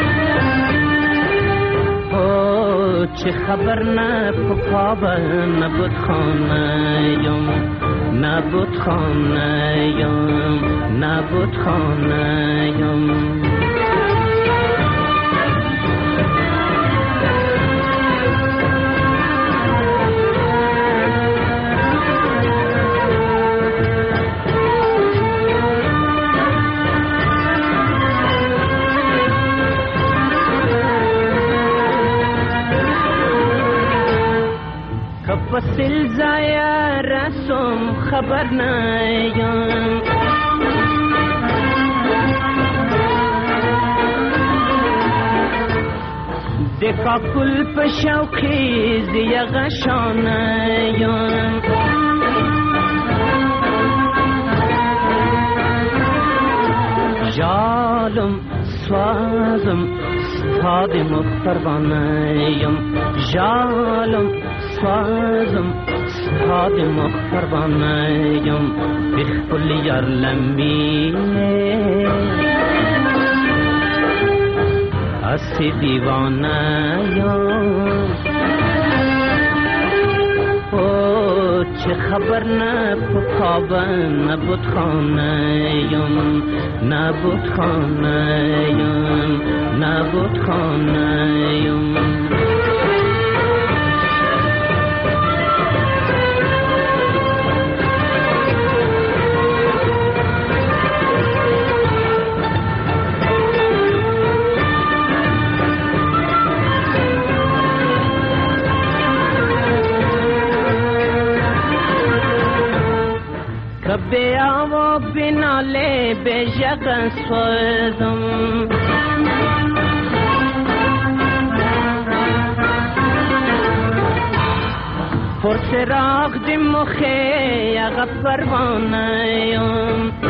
او چې خبر نه په خوابه نه بتخانه یم نه بتخانه یم نه بتخانه یم وسیل زایا رسم خبر نیم دکا کل پشوقی زی غشانیم جالم سوازم ستا د مخ پروانه‌یم جالم سوازم ستا د مخ پروانه‌یم بخپل یار لمبینه هسې دیوانه یم او چې خبر نه په خوابه نه بتخانه یم نه بتخانه یم نه بتخانه یم بیا و بناله به جگ سوزم پرسراغ دی مخی اغا پروانه‌یم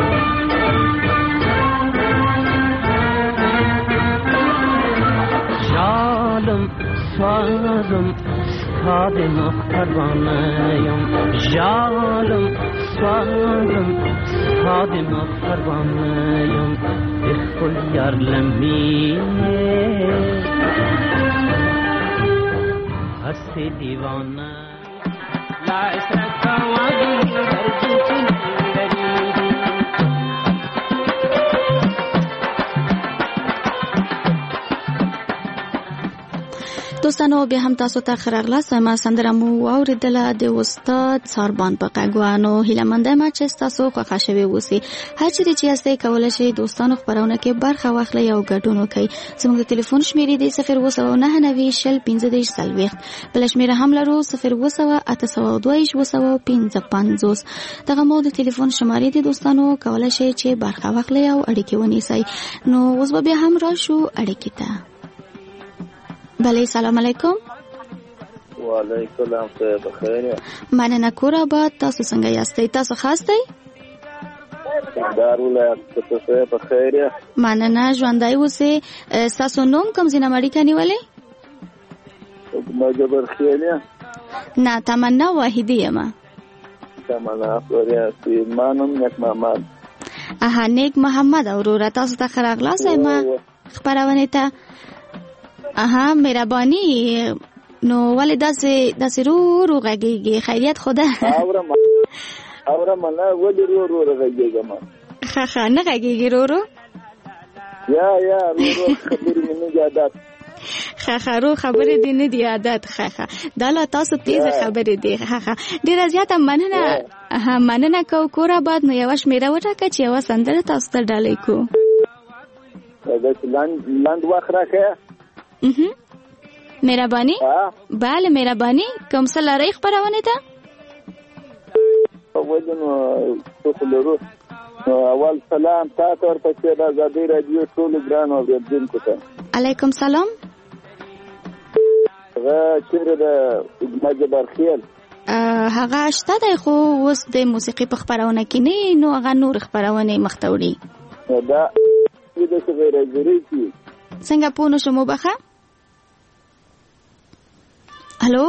جالم سوازم ستا دی مخ پروانه‌یم جالم سوازم ستا د مخ پروانه‌یم بخپل یار لمبینه هسې دیوانه لا عشرت وادي درد دوستانو بیا هم تاسو ته ښه راغلاست. ما سندره مو واورېدله د استاد ساربان په غږوانو. هیله مند یم چې ستاسو خوښه شوې اوسي. هر چیرې چې یاستئ کولی شئ دوستانو خپرونه کې برخه واخلئ او ګډون وکړئ. زموږ د ټلیفون شمېرې دی 029901540. بله شمېره هم لرو 02802 دغه مو د ټلیفون شمارې دی. دوستانو کولی شئ چې برخه واخلئ او اړیکې ونیسئ. نو اوس به بیا هم راشو اړیکې ته. بله سلام علیکم. وعلیکم السلام. بخیر. مننه کور آباد. تاسو څنګه یاستئ؟ تاسو خاص دی؟ دارولایت تاسو بخیر. مننه ژوندی اوسئ. ستاسو نوم کوم ځای نه اړیکه نیولې؟ مجبر خیالیه. نه تمنا واحدی یم. تمنا فلوریا سیمانم نیک محمد. اها نیک محمد اوروره. تاسو ته ښه راغلاست ما خپرونې ته. اها مهرباني. نو ولې داسې رو غږیږي؟ خیریت خوده؟ اورم نه ولې رو غږیږم. ښه نه غږیږي رو یا رو خبرې مې نه عادت. ښه رو خبرې دې نه دي عادت. ښه دا لا تاسو تیزه خبرې دي. ښه ډېره زیاته مننه کو کور آباد. نو یوه شمېره وټاکه چې یوه سندره تاسو ته ډالۍ کو. لاند وخت راکړه. مهرباني. بله مهرباني. کوم څه لرئ خپرونې ته؟ اول سلام تا ته ورپسې د ازادۍ راډیو ټولو ګرانو اورېدونکو ته. علیکم سلام. چیرې د جبار خیال هغه شته دی خو اوس د موسیقي په خپرونه کې نه نو هغه نور خپرونه مخته وړي. دا د غیر ضروري کی څنګه پونه شمو بخه. هلو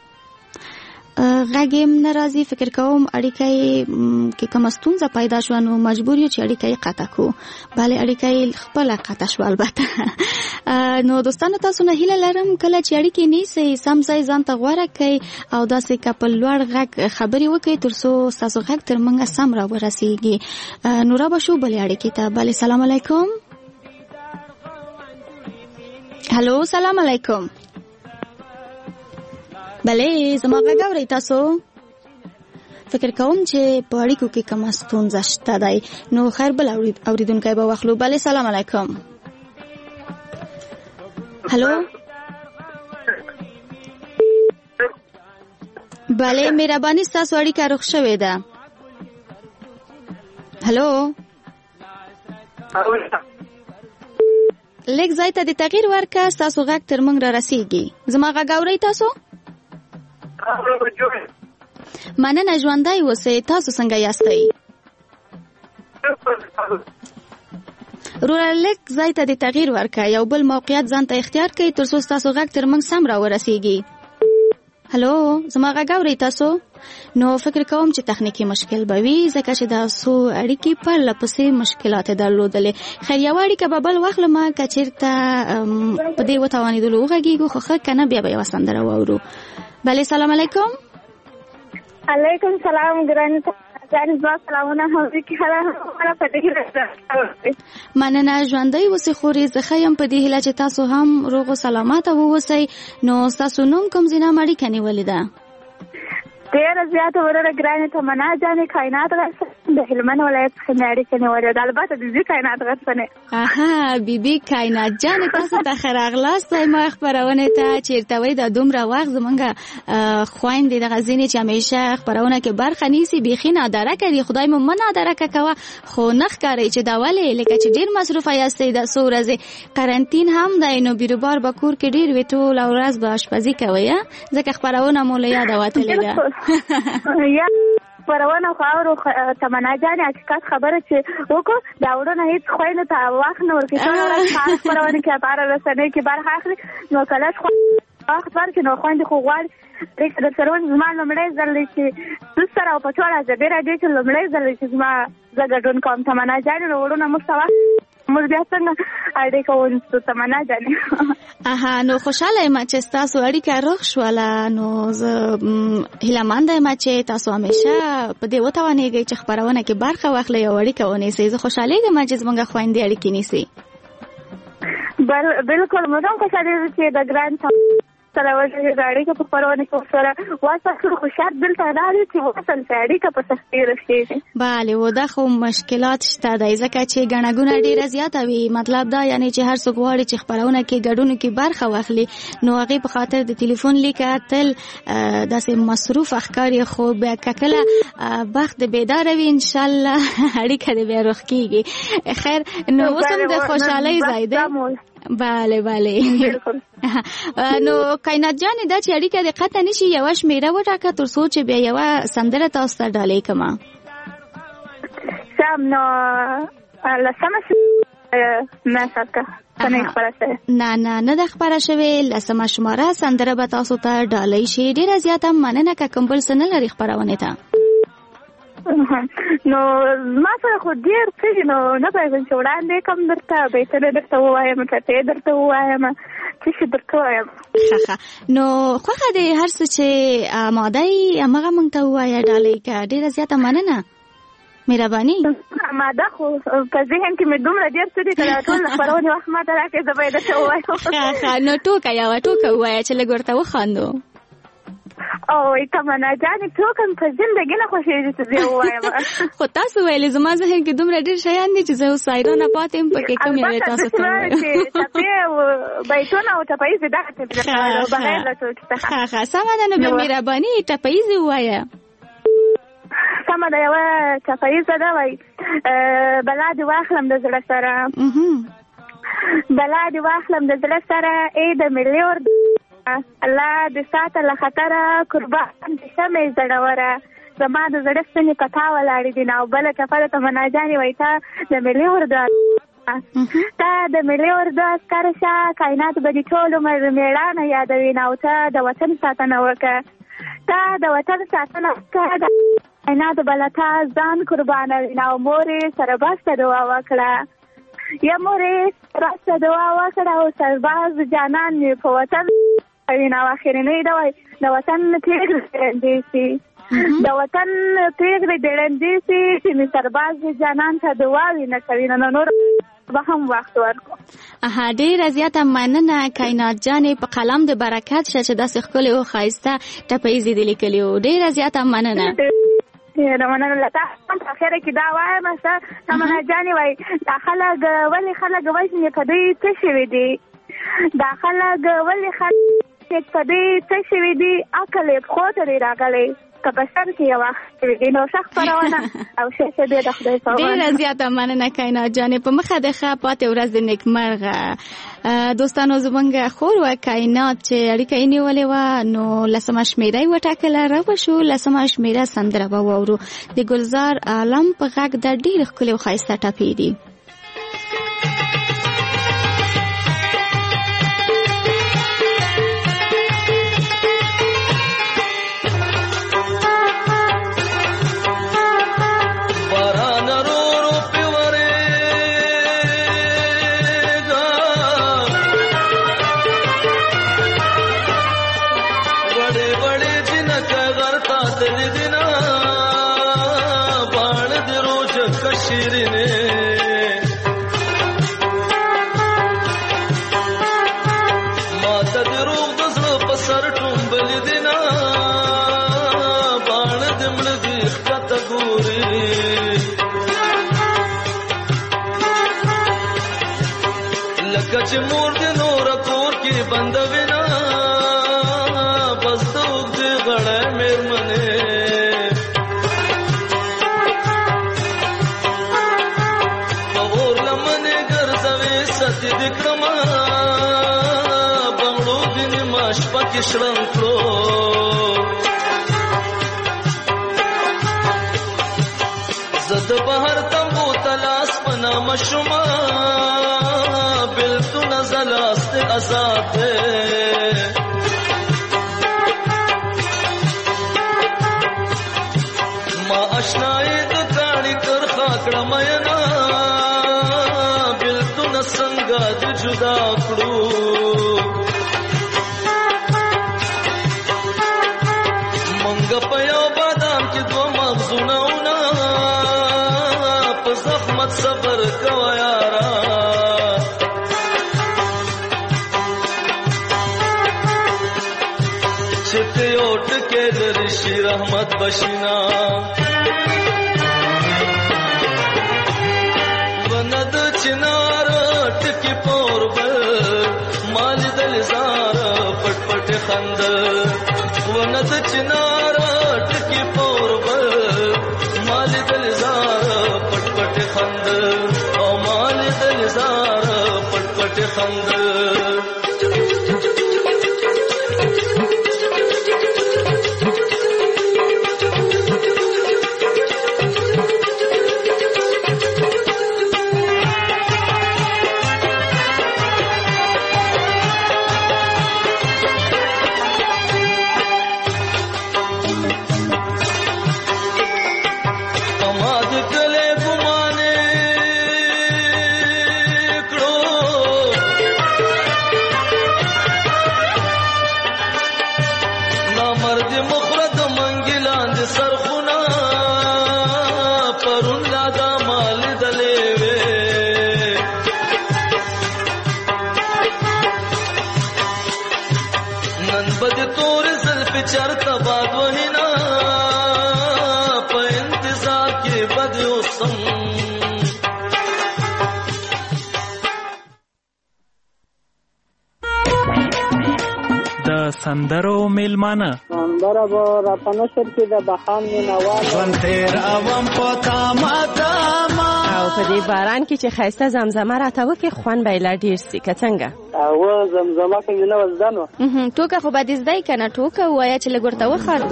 غږم ناراضي فکر کوم اړیکې کې کوم ستونزه پیدا شو نو مجبور یو چې اړیکې قطع کو. بله اړیکې خپل قطع شو البته. نو دوستانو تاسو نه هیله لرم کله چې اړیکې نیسي سم ځای ځان ته غوړه کوي او داسې کپل لوړ غږ خبري وکړي ترڅو تاسو غږ تر موږ سم را ورسیږي. نو را به شو بلې اړیکې ته. بله سلام علیکم. هلو سلام علیکم. بله زما غږ اورئ تاسو؟ فکر کوم چې په اړیکو کې کوم ستونزه شته دی نو خیر بل اوریدونکی به واخلو. بله سلام علیکم. هلو بله مهرباني ستاسو اړیکه رخ شوې ده. هلو لږ ځای ته د تغییر ورکړه ستاسو غږ تر موږ را رسیږي. زما غږ اورئ تاسو؟ مننه ژوندی اوسئ. تاسو څنګه یاستئ؟ وروره لږ ځای ته د تغییر ورکړه یو بل موقعیت ځان ته اختیار کړئ ترڅو ستاسو غږ تر موږ سم را ورسیږي. هلو زما غږ اورئ تاسو؟ نو فکر کوم چې تخنیکی مشکل به وي ځکه چې دا څو اړیکې پرله پسې مشکلات درلودلې. خیر یوه اړیکه به بل واخلمه که چېرته په دې وتوانېدلو وغږېږو خو ښه که نه بیا به یوه سندره واورو. بله سلام علیکم. علیکم سلام ګرانې جان زما سلامونه حاضر کی حاله په دې مننه ژوندۍ اوسئ خورې زه ښه یم په دې هیله چې تاسو هم روغ او سلامته واوسئ. نو ستاسو نوم کوم ځای نه اړیکه نیولې ده؟ ډېره زیاته وروره ګرانې تمنا جانې کائنات غرڅنې د هلمند ولایت څخه مې اړیکه نیولې ده. البته د دې کائنات غرڅنې. اها بیبي کائنات جانې تاسو ته ښه راغلاست ما خپرونې ته چېرته وئ دا دومره وخت زمونږ خویندې دغه ځینې چې همیشه خپرونه کې برخه نیسي بیخي نادرکه دي. خدای مو مه نادرکه کوه خو نه ښکارئ چې دا ولې لکه چې ډېر مصروفه یاستئ دا څو ورځې قرنطین هم دی نو بیروبار به کور کې ډېر وي ټوله ورځ به اشپزي کوئ ځکه خپرونه مو له یاده وتلې ده. یا خپرونه خو اورو تمنا جانې حقیقت خبره چې وکړو دا وړونه هېڅ خویندو ته وخت نه ورکوي. ټوله ورځ خپرونه کې لپاره رسنۍ کې برخه اخلي نو کله چې وخت ورکړي نو خویندې خو غواړي د سرون زما لومړی ځل دی چې زه سره او په ټوله ازادي راډیو کې لومړی ځل دی چې زما زه ګډون کوم. تمنا جانې نو وړونه موږ ته وخت موږ بیا څنګه اړیکه ونیسو تمنا جانې. اها نو خوشحاله یم چې ستاسو اړیکه روغ شوله. نو زه هیلهمنده یم چې تاسو همیشه په دې وتوانېږئ چې خپرونه کې برخه واخلئ او اړیکه ونیسئ. زه خوشحالېږم چې زموږ خویندې اړیکې نیسي. بلکل موږ هم خوشحالېږو چې د ګران سره د اړیکه په خپرونه کې ورسره وصل شو خو شرط دلته دا دی چې وصل شي اړیکه په سختۍ رسېږي. بله و دا خو مشکلات شته دی ځکه چې ګڼه ګوڼه ډېره زیاته وي. مطلب دا یعنی چې هر څوک غواړي چې خپرونه کې ګډون کې برخه واخلي نو هغې په خاطر د تلیفون لیکه تل داسې مصروف ښکاري خو بیا که کله بخت د بیداره وي انشاءالله اړیکه دې بیا روغ کېږي. خیر نو اوس هم د خوشحالۍ ځای دی. بله بله نو کائنات جانې دا چې اړیکه دې قطع نشي یوه شمېره وټاکه تر څو چې بیا یوه سندره تاسو ته ډالۍ کړمه. سم نو لسمه نه ساته نه ده خبره شوې. لسمه شماره سندره به تاسو ته ډالۍ شي. ډېره زیاته مننه که کوم بل څه نه لري خپرونې ته. نو ما سره خو ډېر څه دي نو نه پوهېږم چې وړاندې کوم درته بیتونه درته ووایم ټپې درته ووایم څه شي درته ووایم. ښه نو خوښه دې هر څه چې آماده یي همغه موږ ته ووایه ډالۍ که. ډېره زیاته مننه مهرباني. آماده خو په ذهن کې مې دومره ډېر څه دي که دا ټول خپرونې وخت ما ته راکړې زه به یې درته ووایم. ښه نو ټوکه یوه ټوکه ووایه چې لږ ورته وخاندو. او تمنا جانې ټوکه مې په زندګي نه خوښېږي چې زه ووایم. خو تاسو ویلې زما ذهن کې دومره ډېر شیان دي چې زه اوس سایرونه پاتې یم پکې کوم یوې تاسو ته ووایم. ټپې بیتونه او ټپهیزې دغه بغیر له ټوکې څخه. ښه سمه ده نو بیا مهرباني ټپهیزې ووایه. سمه ده یوه ټپهیزه ده وایي بلا دې واخلم د زړه سره بلا دې واخلم د زړه سره ای د ملي اردو الله دې ساته له خطره قربان دې شمې زړوره زما د زړه ستنې په تا ولاړې دي او بله ټپه د تمنا جانې وایي تا د ملي اردو تا د ملي اردو عسکر شه کائنات به دې ټول عمر مېړانه یادوي او ته د وطن ساتنه وکړه تا د وطن ساتنه وکړه د کائنات بله تا ځان قربانوي او مورې سره بسته دعا وکړه یا مورې راسته دعا وکړه او سرباز جانان مې په وطن کوي نو اخرنۍ دوی د وطن پرېږدي ډېرندې شي د وطن پرېږدي ډېرندې شي چې مې سرباز جانان ته دعاوې نه کوي نو نور به هم وخت ورکړو. ډېره زیاته مننه کائنات جانې په قلم د برکت شه چې داسې ښکلې او ښایسته ټپیزې دې لیکلي وو. ډېره زیاته مننه. مننه لته په اخره کې دا وایم چې تمنا جانې وایي دا خلک ولې خلک وژني په دوی څه شوي دي دا خلک ولې خلک په دوی څه شوي دي عقل یې پښو ته دی راغلی که په سر کې یو وخت شوي دي نو ښه خپرونه او ښه ښه دی د خدای په امان. ډېره زیاته مننه کائنات جانې په مخه د ښه پاتې ورځ د نیکمرغه. دوستانو زموږ خور وه کائنات چې اړیکه یې نیولې وه نو 10مه شمېره یې وټاکله راوه شو 10مه شمېره سندره به واورو د ګلزار عالم په غږ د ډېرې ښکلې او ښایسته ټپې دي. چې مور د نور کور کې بندوینا بس دوګ دې غړې مېرمنې اور لمنې ګرځوي ستې د کما بنگړو دې ماش پکې شړم کړو زد بهر تمبو تلاس پنا مشما بلتو نزل است آزاد ما اشنای د کاڼي کر خاکړه مینا بلتو نسنګ د جدا کړو منګ په یو بادام کې دوه مغزونه په زحمت صبر کوه یارا ऋषि रहमत बशिना वनद चिनार टकी पोरबल माल दलजार पटपट खंद वनद चिनार टकी पोरबल माल दलजार पटपट खंद ओ माल दलजार पटपट खंद سندرو میلمانه سندره به راپنشر کې د بخان مینوال ژوند تیر اوم په تاما تاما او په دې باران کې چې ښایسته زمزمه راته وکړي خوند به یې لا ډېر سي که څنګه زمزمه څنګه نه وزدان وه ټوکه خو به دې زده یې که نه ټوکه ووایه چې لږ ورته وخاندو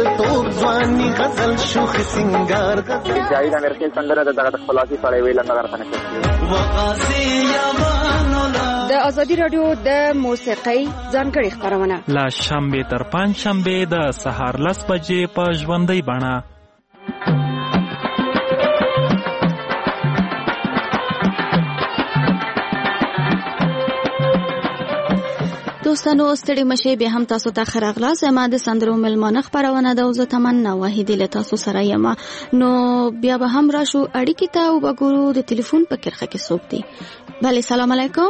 جاوید امیرخیل سندره د دغه د خپلواکۍ په اړه یې ویله نه درته نشم د ازادي راډیو د موسیقۍ ځانګړې خپرونه له شنبې تر پنجشنبې د سهار 10 بجې په ژوندۍ بڼه. دوستانو ستړي مشه به هم تاسو ته خراغلاس ما د سندرو ملمانه خبرونه د اوزه تمنا وحیدی له تاسو سره یم. نو بیا به هم راشو اړیکې ته او وګورو د ټلیفون په کرخه کې څوک دی. بله سلام علیکم.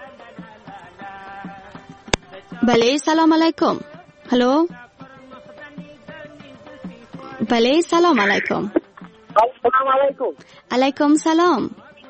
بله سلام علیکم. هلو بله سلام علیکم. السلام علیکم. علیکم سلام.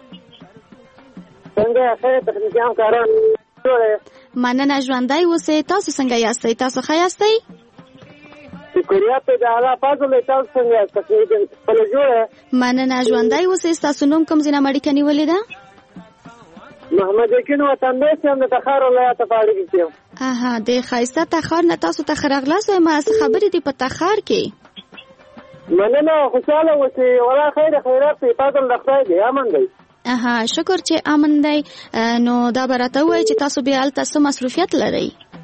څنګه خیر تخنیکیان کاران مننه ژوندی اوسئ. تاسو څنګه یاستئ؟ تاسو ښه یاستئ؟ شکریه ته د الله فضل تاسو څنګه یاست؟ خپله جوړه مننه ژوندی اوسئ. ستاسو نوم کوم ځای نه اړیکه نیولې ده؟ محمد یقین وطندوس یم د تخار ولایت په اړیکه کې یم. اها د ښایسته تخار نه تاسو ته ښه راغلاست وایم. څه خبرې دي په تخار کې؟ مننه خوشحاله اوسئ. ولا خیر خیرات دی فضل د خدای دی. امن دی. اها شکر چې امن دی. نو دا به راته ووایي چې تاسو بیا هلته څه مصروفیت لرئ؟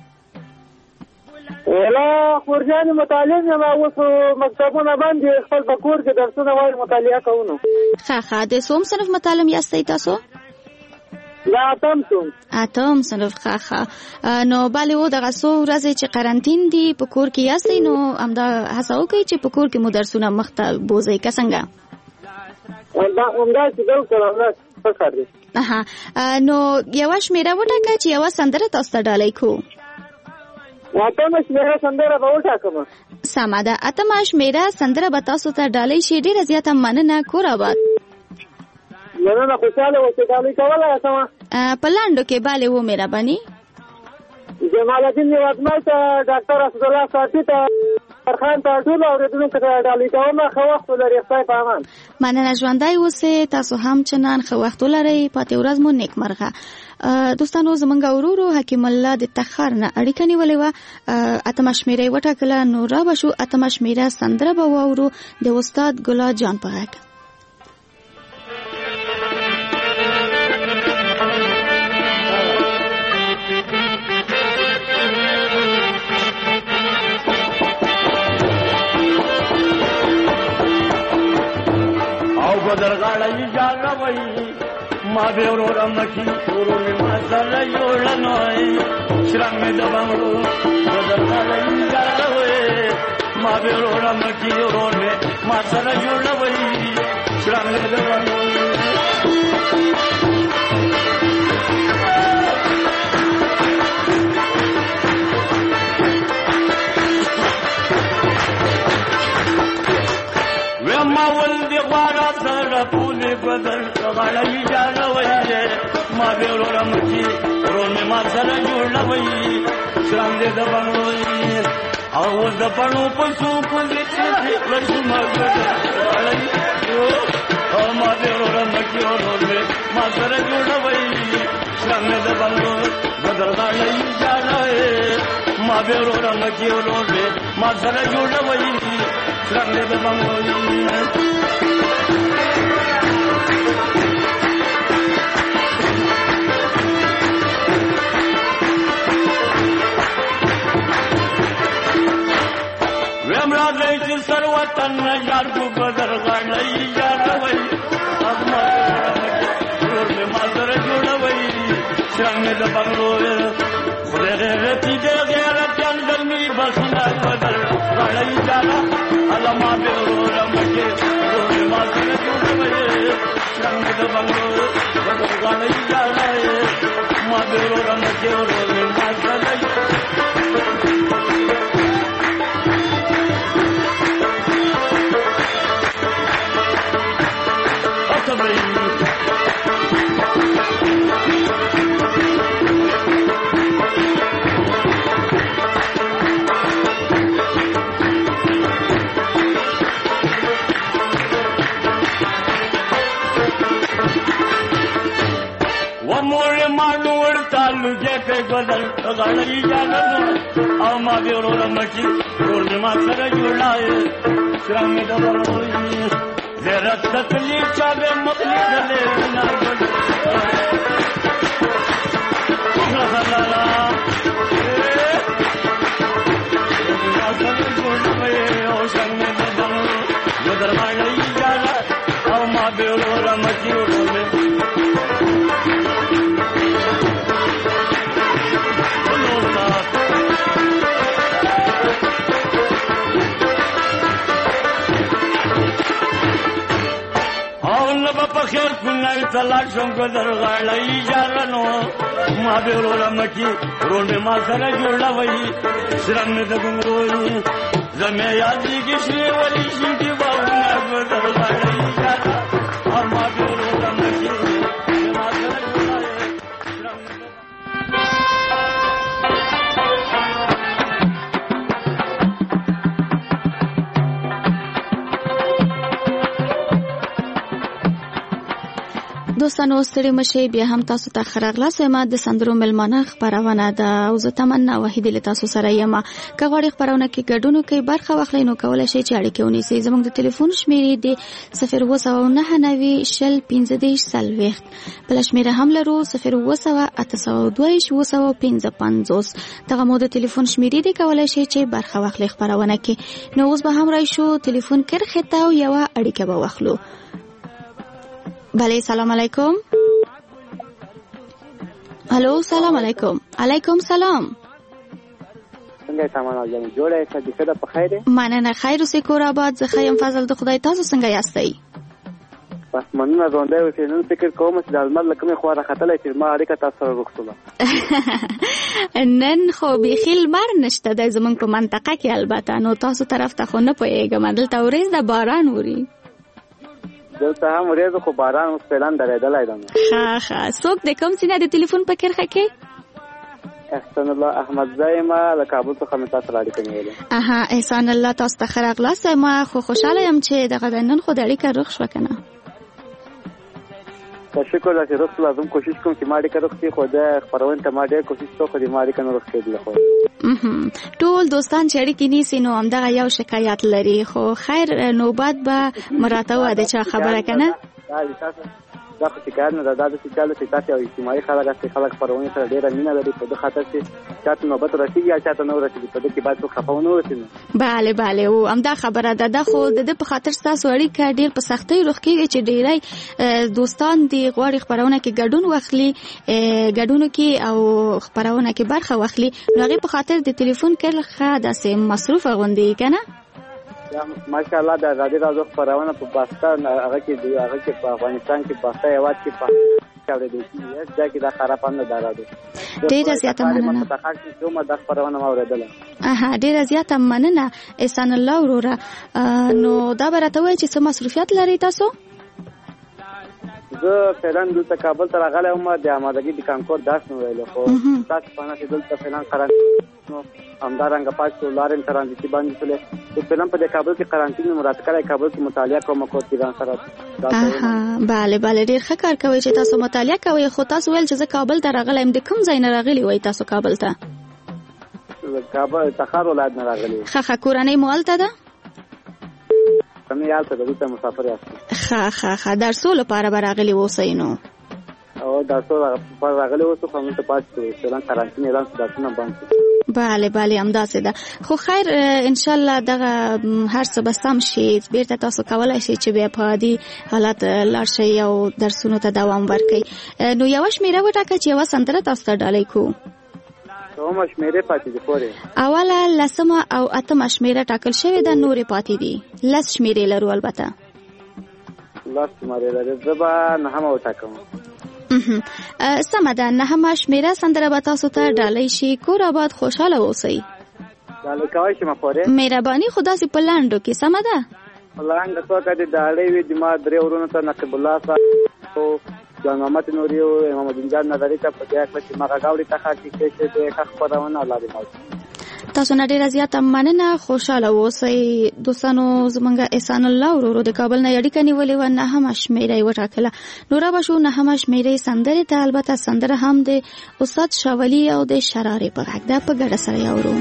ولا خورجانې مطالعه یم. اوس مکتبونه بند دي. خپل په کور کې درسونه وایي مطالعه کوو. ښه د څوم صنف متعلم یاستئ تاسو؟ دا اتم صنف. اتم صنف. ښه نو بلې و دغه څو ورځې چې قرنطین دي په کور کې یاستئ نو همدا هڅه وکړئ چې په کور کې مو درسونه مخته بوځئ که څنګه؟ نو یوه شمیره وټاکه چې یوه سندره تاسو ته ډالۍ کو. اتمه شمیره سندره به وټاکم. سمه ده. اتمه شمیره سندره به تاسو ته ډالۍ شي. ډېره زیاته مننه. کور آباد. مننه خوشحاله اوسئ. ډالۍ کولی یاستمه په لنډو کې بلې و مهرباني. جمال الدین نیوزمل ته ډاکټر اسدالله صافي ته فرخان ته ټولو اورېدونکو ته ډالۍ کوم. ښه وخت ولرئ. خدای په امان. مننه ژوندی اوسئ. تاسو هم چنان ښه وخت ولرئ. پاتې ورځ مو نیکمرغه. دوستانو زمونږ ورورو حکیم الله د تخار نه اړیکه نیولې وه. اتمه شمیره یې وټاکله. نو را به شو اتمه شمیره سندره به واورو د استاد ګلاد جان په غږ. بدرغاړی جاګوي ما به ورور مکی ورور ما سره جوړنوي شرنګ د بنگلو بدرغاړی جاګوي ما به ورور مکی ورور ما سره جوړنوي شرنګ د بنگلو ما ولدي غوارا سره پونې بدل غړی جاړوي ما به ورور مکی ورور ما سره جوړوي شرنګ د بنگلو او د پڼو په څو په دې چې لږه غړی او ما به ورور مکی ورور ما سره جوړوي شرنګ د بنگلو بدل غړی جاړوي ما به ورور مکی ورور ما سره جوړوي شرنګ د بنگلو ویمرا دای چې سر وطن یار کو بدر غړی یاروي اما ورور ما سره جوړوي شرنګ د بنگلو خدای رتی دې غیرت جان زلمی بسنه بدر غړی جالا علما به ورور مکه ورور ما سره جوړوي شرنګ د بنگلو بدر غړی جالا ما به ورور مکه ورور ما سره و مور ما نور تعلق کې بدل غړی جانو او ما به ورو مچي ورور ما سره جوړای شرم د ورو زرت تکلیف چا به مخلي دلې نه لا او شرم د ورو درمای جانا او ما به ورو مچي ورور خیر کنای تلاش شم کو در غړی جارنو ما به ورو مکی ورو ما سره جوړوي شرم د ګنګوي زمه یادې کې شي ولي شي دی باونه کو در غړی جارا ما به ورو مکی ما سره جوړوي دوستانو ستړي مشه بیا هم تاسو ته خراغلاس ما د سندرو ملمانه خبرونه ده او زه تمنا وحیدې له تاسو سره یم که غواړئ خبرونه کې ګډون کوي برخه واخلئ نو کولای شئ چې اړیکه ونیسئ زموږ د ټلیفون شمیرې دی 029901540 بل شمیره هم لرو 0282255 دغه مو د ټلیفون شمیرې دی کولای شئ چې برخه واخلئ خبرونه کې نو اوس به هم راشو ټلیفون کرخه ته او یو اړیکه به واخلو بله سلام علیکم الو سلام علیکم علیکم سلام څنګه تمام جان جوړه څه د څه په خیره مننه خیر اوسې کور آباد زه خیم فضل د خدای تاسو څنګه یاستئ بس مننه زونده و چې نن فکر کوم چې د المر لکه مې خواره خطلې چې ما اړیکه تاسو سره وکړه نن خو بخیل مر نشته د زمونږ په منطقه کې البته نو تاسو طرف ته خو نه پوهیږم دلته ورځ د باران وری دلته هم ورځ خو باران اوس پلان درېدلای دی ښه څوک د کوم سینه د ټلیفون په کرخه کې احسان الله احمد زایما له کابل څخه مې تاسو اړیکه نیولې احسان الله تاسو ته خراغلاس ما خو خوشاله یم چې دغه نن خو د اړیکه روغ شو کنه شکر چې روغ لازم کوشش کوم چې ما اړیکه روغ شي خو د خبرونه ته ما ډېر کوشش وکړ چې ما اړیکه روغ کړي خو ټول دوستان چې اړیکې نیسي نو همدغه یو شکایت لري خو خیر نوبت به مراته و د چا خبره کنه دا خو شکایت نه ده دا د سوشل سیاست او اجتماعي خلک خبرونه سره ډېره مینه لري په دې خاطر چې چاته نوبت رسیږي یا چاته نه رسیږي په دې کې باید څوک خفه ونه ورسېږي بله او همدا خبره ده دا خو د په خاطر تاسو اړیکه ډېر په سختۍ روغ کېږي چې ډېری دوستان دی غواړي خبرونه کې ګډون واخلي ګډونو کې او خبرونه کې برخه واخلي نو هغه په خاطر د ټلیفون کرخه داسې مصروفه غوندي کنه ماشاءالله د غادي راځو خبرونه په پاکستان هغه کې په افغانستان کې پاسه یوات کې چاوړې دي چې دا خرابانه دراده ډیره زیاته مننه تخصص کومه د خبرونه ما اوریدله ډیره زیاته مننه احسان الله وروره نو دا برته وای چې څه مصروفیت لري تاسو زه فعلا دلته کابل ته راغلی وم د آمادګۍ د کانکور درس مې ویلو خو تاسو په نه کې دلته فعلا قرانتین همدارنګه پاتې لارم ترانزیتي باندې تللی خو فعلا په کابل کې قرانتین مراد کړی کابل کې مطالعه کوم کو تیران سره بله ډیر ښه کار کوي چې تاسو مطالعه کوئ خو تاسو ویل چې زه کابل ته راغلی یم د کوم ځای نه راغلی وای تاسو کابل ته کابل تخار ولایت نه راغلی ښه کورنۍ مو هلته ده کمې یالته دلته مسافر یاست ښه درسو لپاره به راغلي اوسئ نو او درسو لپاره راغلي اوسو خو موږ ته پاتې شو فعلا قرانتین اعلان شو درسونه بند شو بله همداسې ده خو خیر ان شاء الله دغه هر څه به سم شي بیرته تاسو کولای شئ چې بیا په عادي حالت لاړ شئ او درسونو ته دوام ورکړئ نو یوه شمیره وټاکه چې یوه سندره تاسو ته ډالۍ کوو کومه شمیره پاتې دي پورې اوله لسمه او اتمه شمیره ټاکل شوې ده نورې پاتې دي لس شمیرې لرو البته لس شمیرې لري زه به نهمه وټاکم سمه ده نهمه شمیره سندره به تاسو ته ډالۍ شي کور آباد خوشحاله اوسئ ډالۍ کوئ شي ما پورې مهرباني خو داسې په لنډو کې سمه ده لنډه څوکه دې ډالۍ وي د ما درې ورونو ته نقیب الله صاحب جان محمد نوری او امام الدین جان نظری ته په دې اړه چې ما غاوړي ته خاصی کې چې د خبرونه الله دې تاسو نه ډیره زیاته مننه، خوشاله اوسئ دوستانو. زمونږ احسان الله ورورو د کابل نه اړیکه نیولې وه، نهمه شمېره یې وټاکله. نو را به شو نهمه شمېرې سندرې ته. البته سندره هم د استاد شاولي او د شرارې په غږ ده، په ګډه سره یې اورو.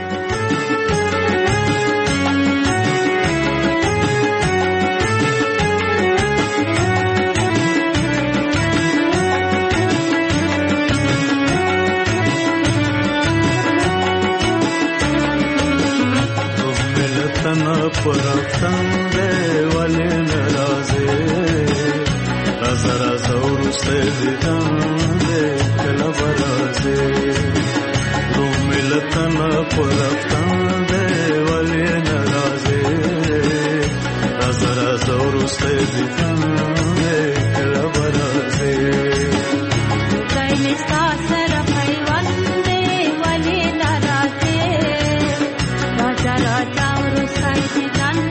پرفتن ده ولی نرازه رازه رازه و روسته دیدن ده کلا برازه رو ملتن پرفتن ده ولی نرازه رازه رازه و روسته دیدن ده کلا برازه کئی نستا سر پیوان ده ولی نرازه رازه رازه و روسته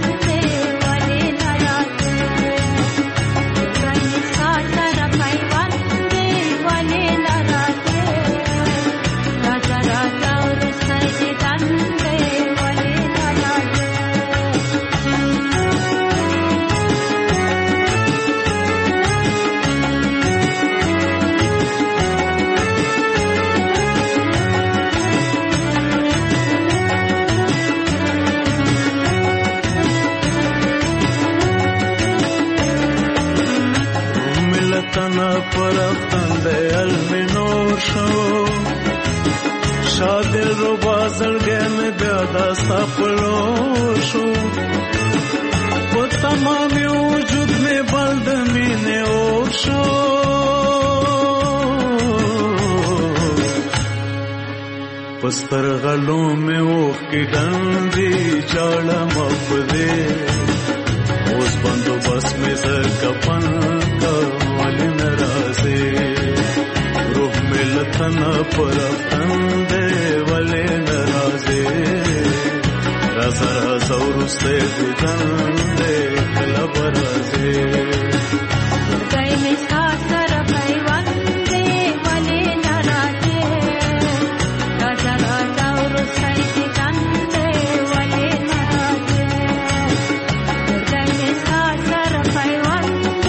پرفتن ده المنور شو شادل رو بازلگه میں بیادا ستا پلور شو و تمامی وجود میں بلد مینه اور شو پستر غلوں میں اوف کی ڈندی چاڑا مفدے اس بندو بس میں سر کپن کا ولی نرازه روح ملتن پرفتن ده ولی نرازه رازه رازه و روسته دیدن ده کلا برازه کئی نستا سر پیوان ده ولی نرازه رازه رازه و روسته دیدن ده ولی نرازه کئی نستا سر پیوان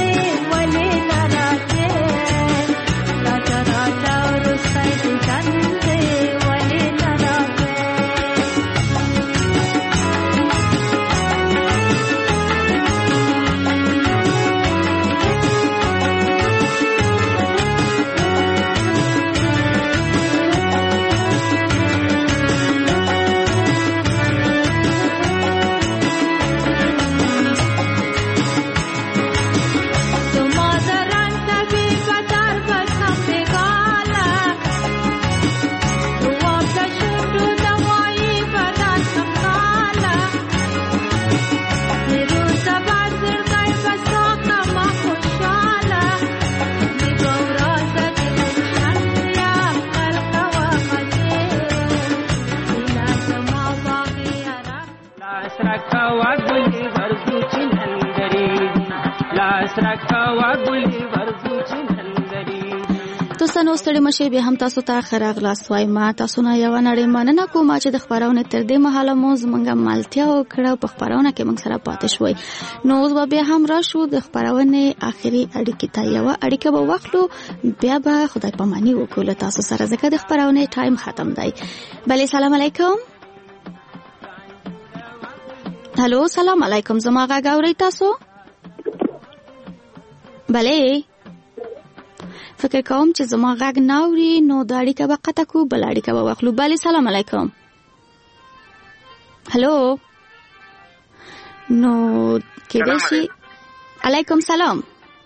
دوستانو ستړي مشه به هم تاسو ته خراغلاس وایم. تاسو نه یو نړۍ مننه کوم چې د خبرونه تر دې مهاله مو زمونږ ملتیا وکړه په خبرونه کې موږ سره پاتې شوي. نو اوس به هم راشو د خبرونه اخري اړیکې ته. یو اړیکه به واخلو، بیا به خدای پاماني وکړو تاسو سره، ځکه د خبرونه ټایم ختم دی. بله سلام علیکم. هلو سلام علیکم، زما غږ اورئ تاسو؟ بله فکر کوم چې زما غږ ناوري، نو د اړیکه به قطع کو، بل اړیکه به واخلو. بله سلام علیکم. هلو نو کېدای شي. علیکم سلام.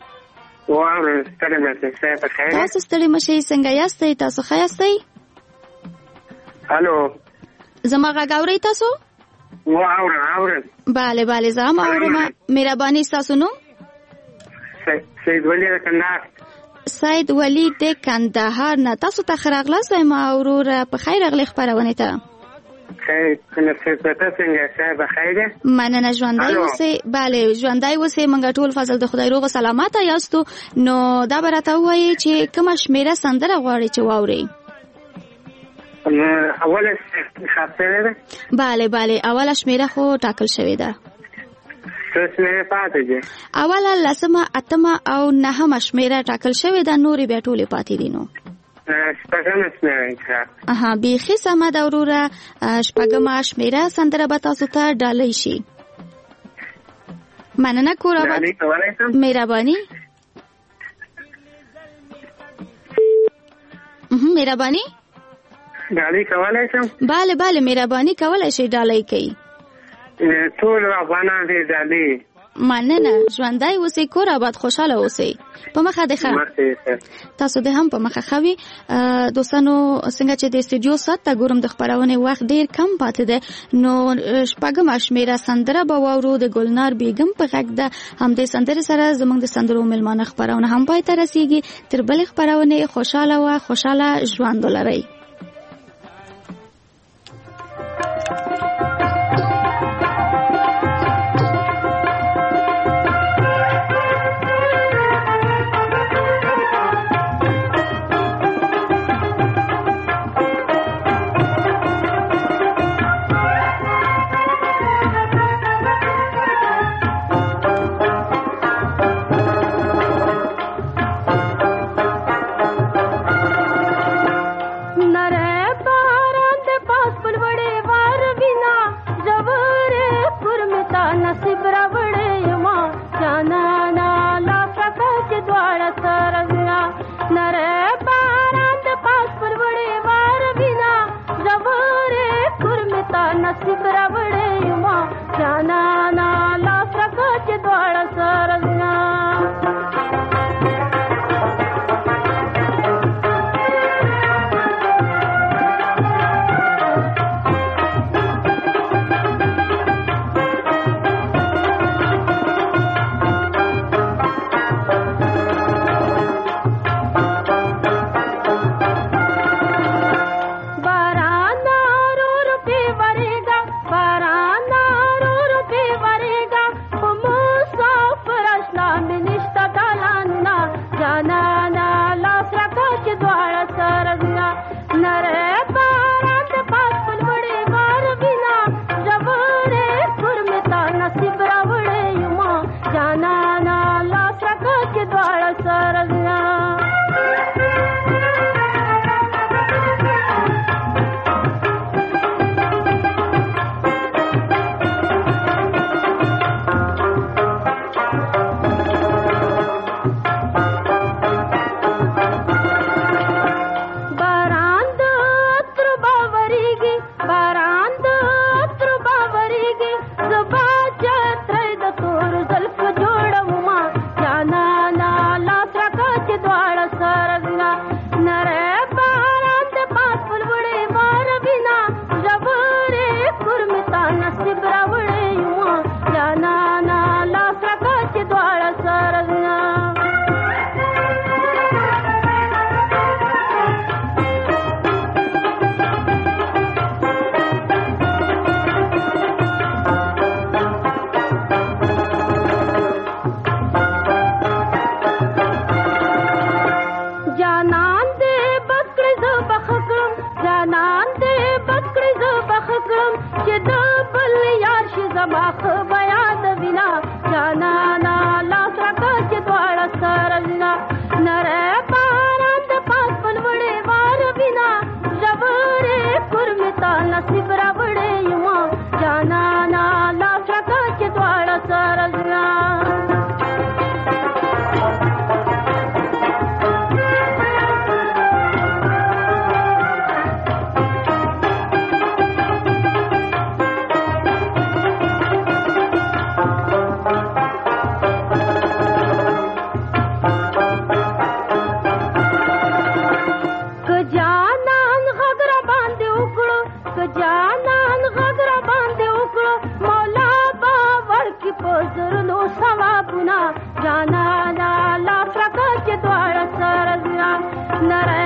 تاسو ستړي مشئ، څنګه یاستئ؟ تاسو ښه یاستئ؟ هلو زما غږ اورئ تاسو؟ بله بله زه هم اورم. مهرباني ستاسو نوم؟ سید ولی د کندهار. سید ولی د کندهار نه. تاسو ته ښه راغلاست وایم وروره، په خیر راغلی خپرونې ته. مننه، ژوندی اوسئ. بله ژوندی اوسئ، موږ ټول فضل د خدای روغ سلامته یاستو. نو دا به راته ووایئ چې کومه شمېره سندره غواړئ چې واورئ؟ اوله خاطره ده بله اوله شمیره خو ټاکل شوې ده څه شمیره پاتې ده اوله لسمه اتمه او نهمه شمیره ټاکل شوې ده نورې بیا ټولې پاتې دي نو شپږمه شمیره بیخي سمه ده وروره شپږمه شمیره سندره به تاسو ته ډالۍ شي مننه کوراباد مهرباني مهرباني ډالۍ کولای شم بله مهرباني کولای شي ډالۍ کوي ټول افغانان دې ډالۍ مننه ژوندۍ اوسئ کور آباد خوشاله اوسئ په مخه ده تاسو د هم په مخه خوي دوستانو څنګه چې د استودیو سات ته ګورم د خبرونه وخت ډیر کم پاتې ده نو شپږم شمیره سندره به وورو د ګلنار بیگم په غږ ده هم د سندره سره زموږ د سندرو ملمانه خبرونه هم پای ته رسیږي تر بل خبرونه خوشاله ژوند ولرئ جانا لا فرقه چې دواړه سره نره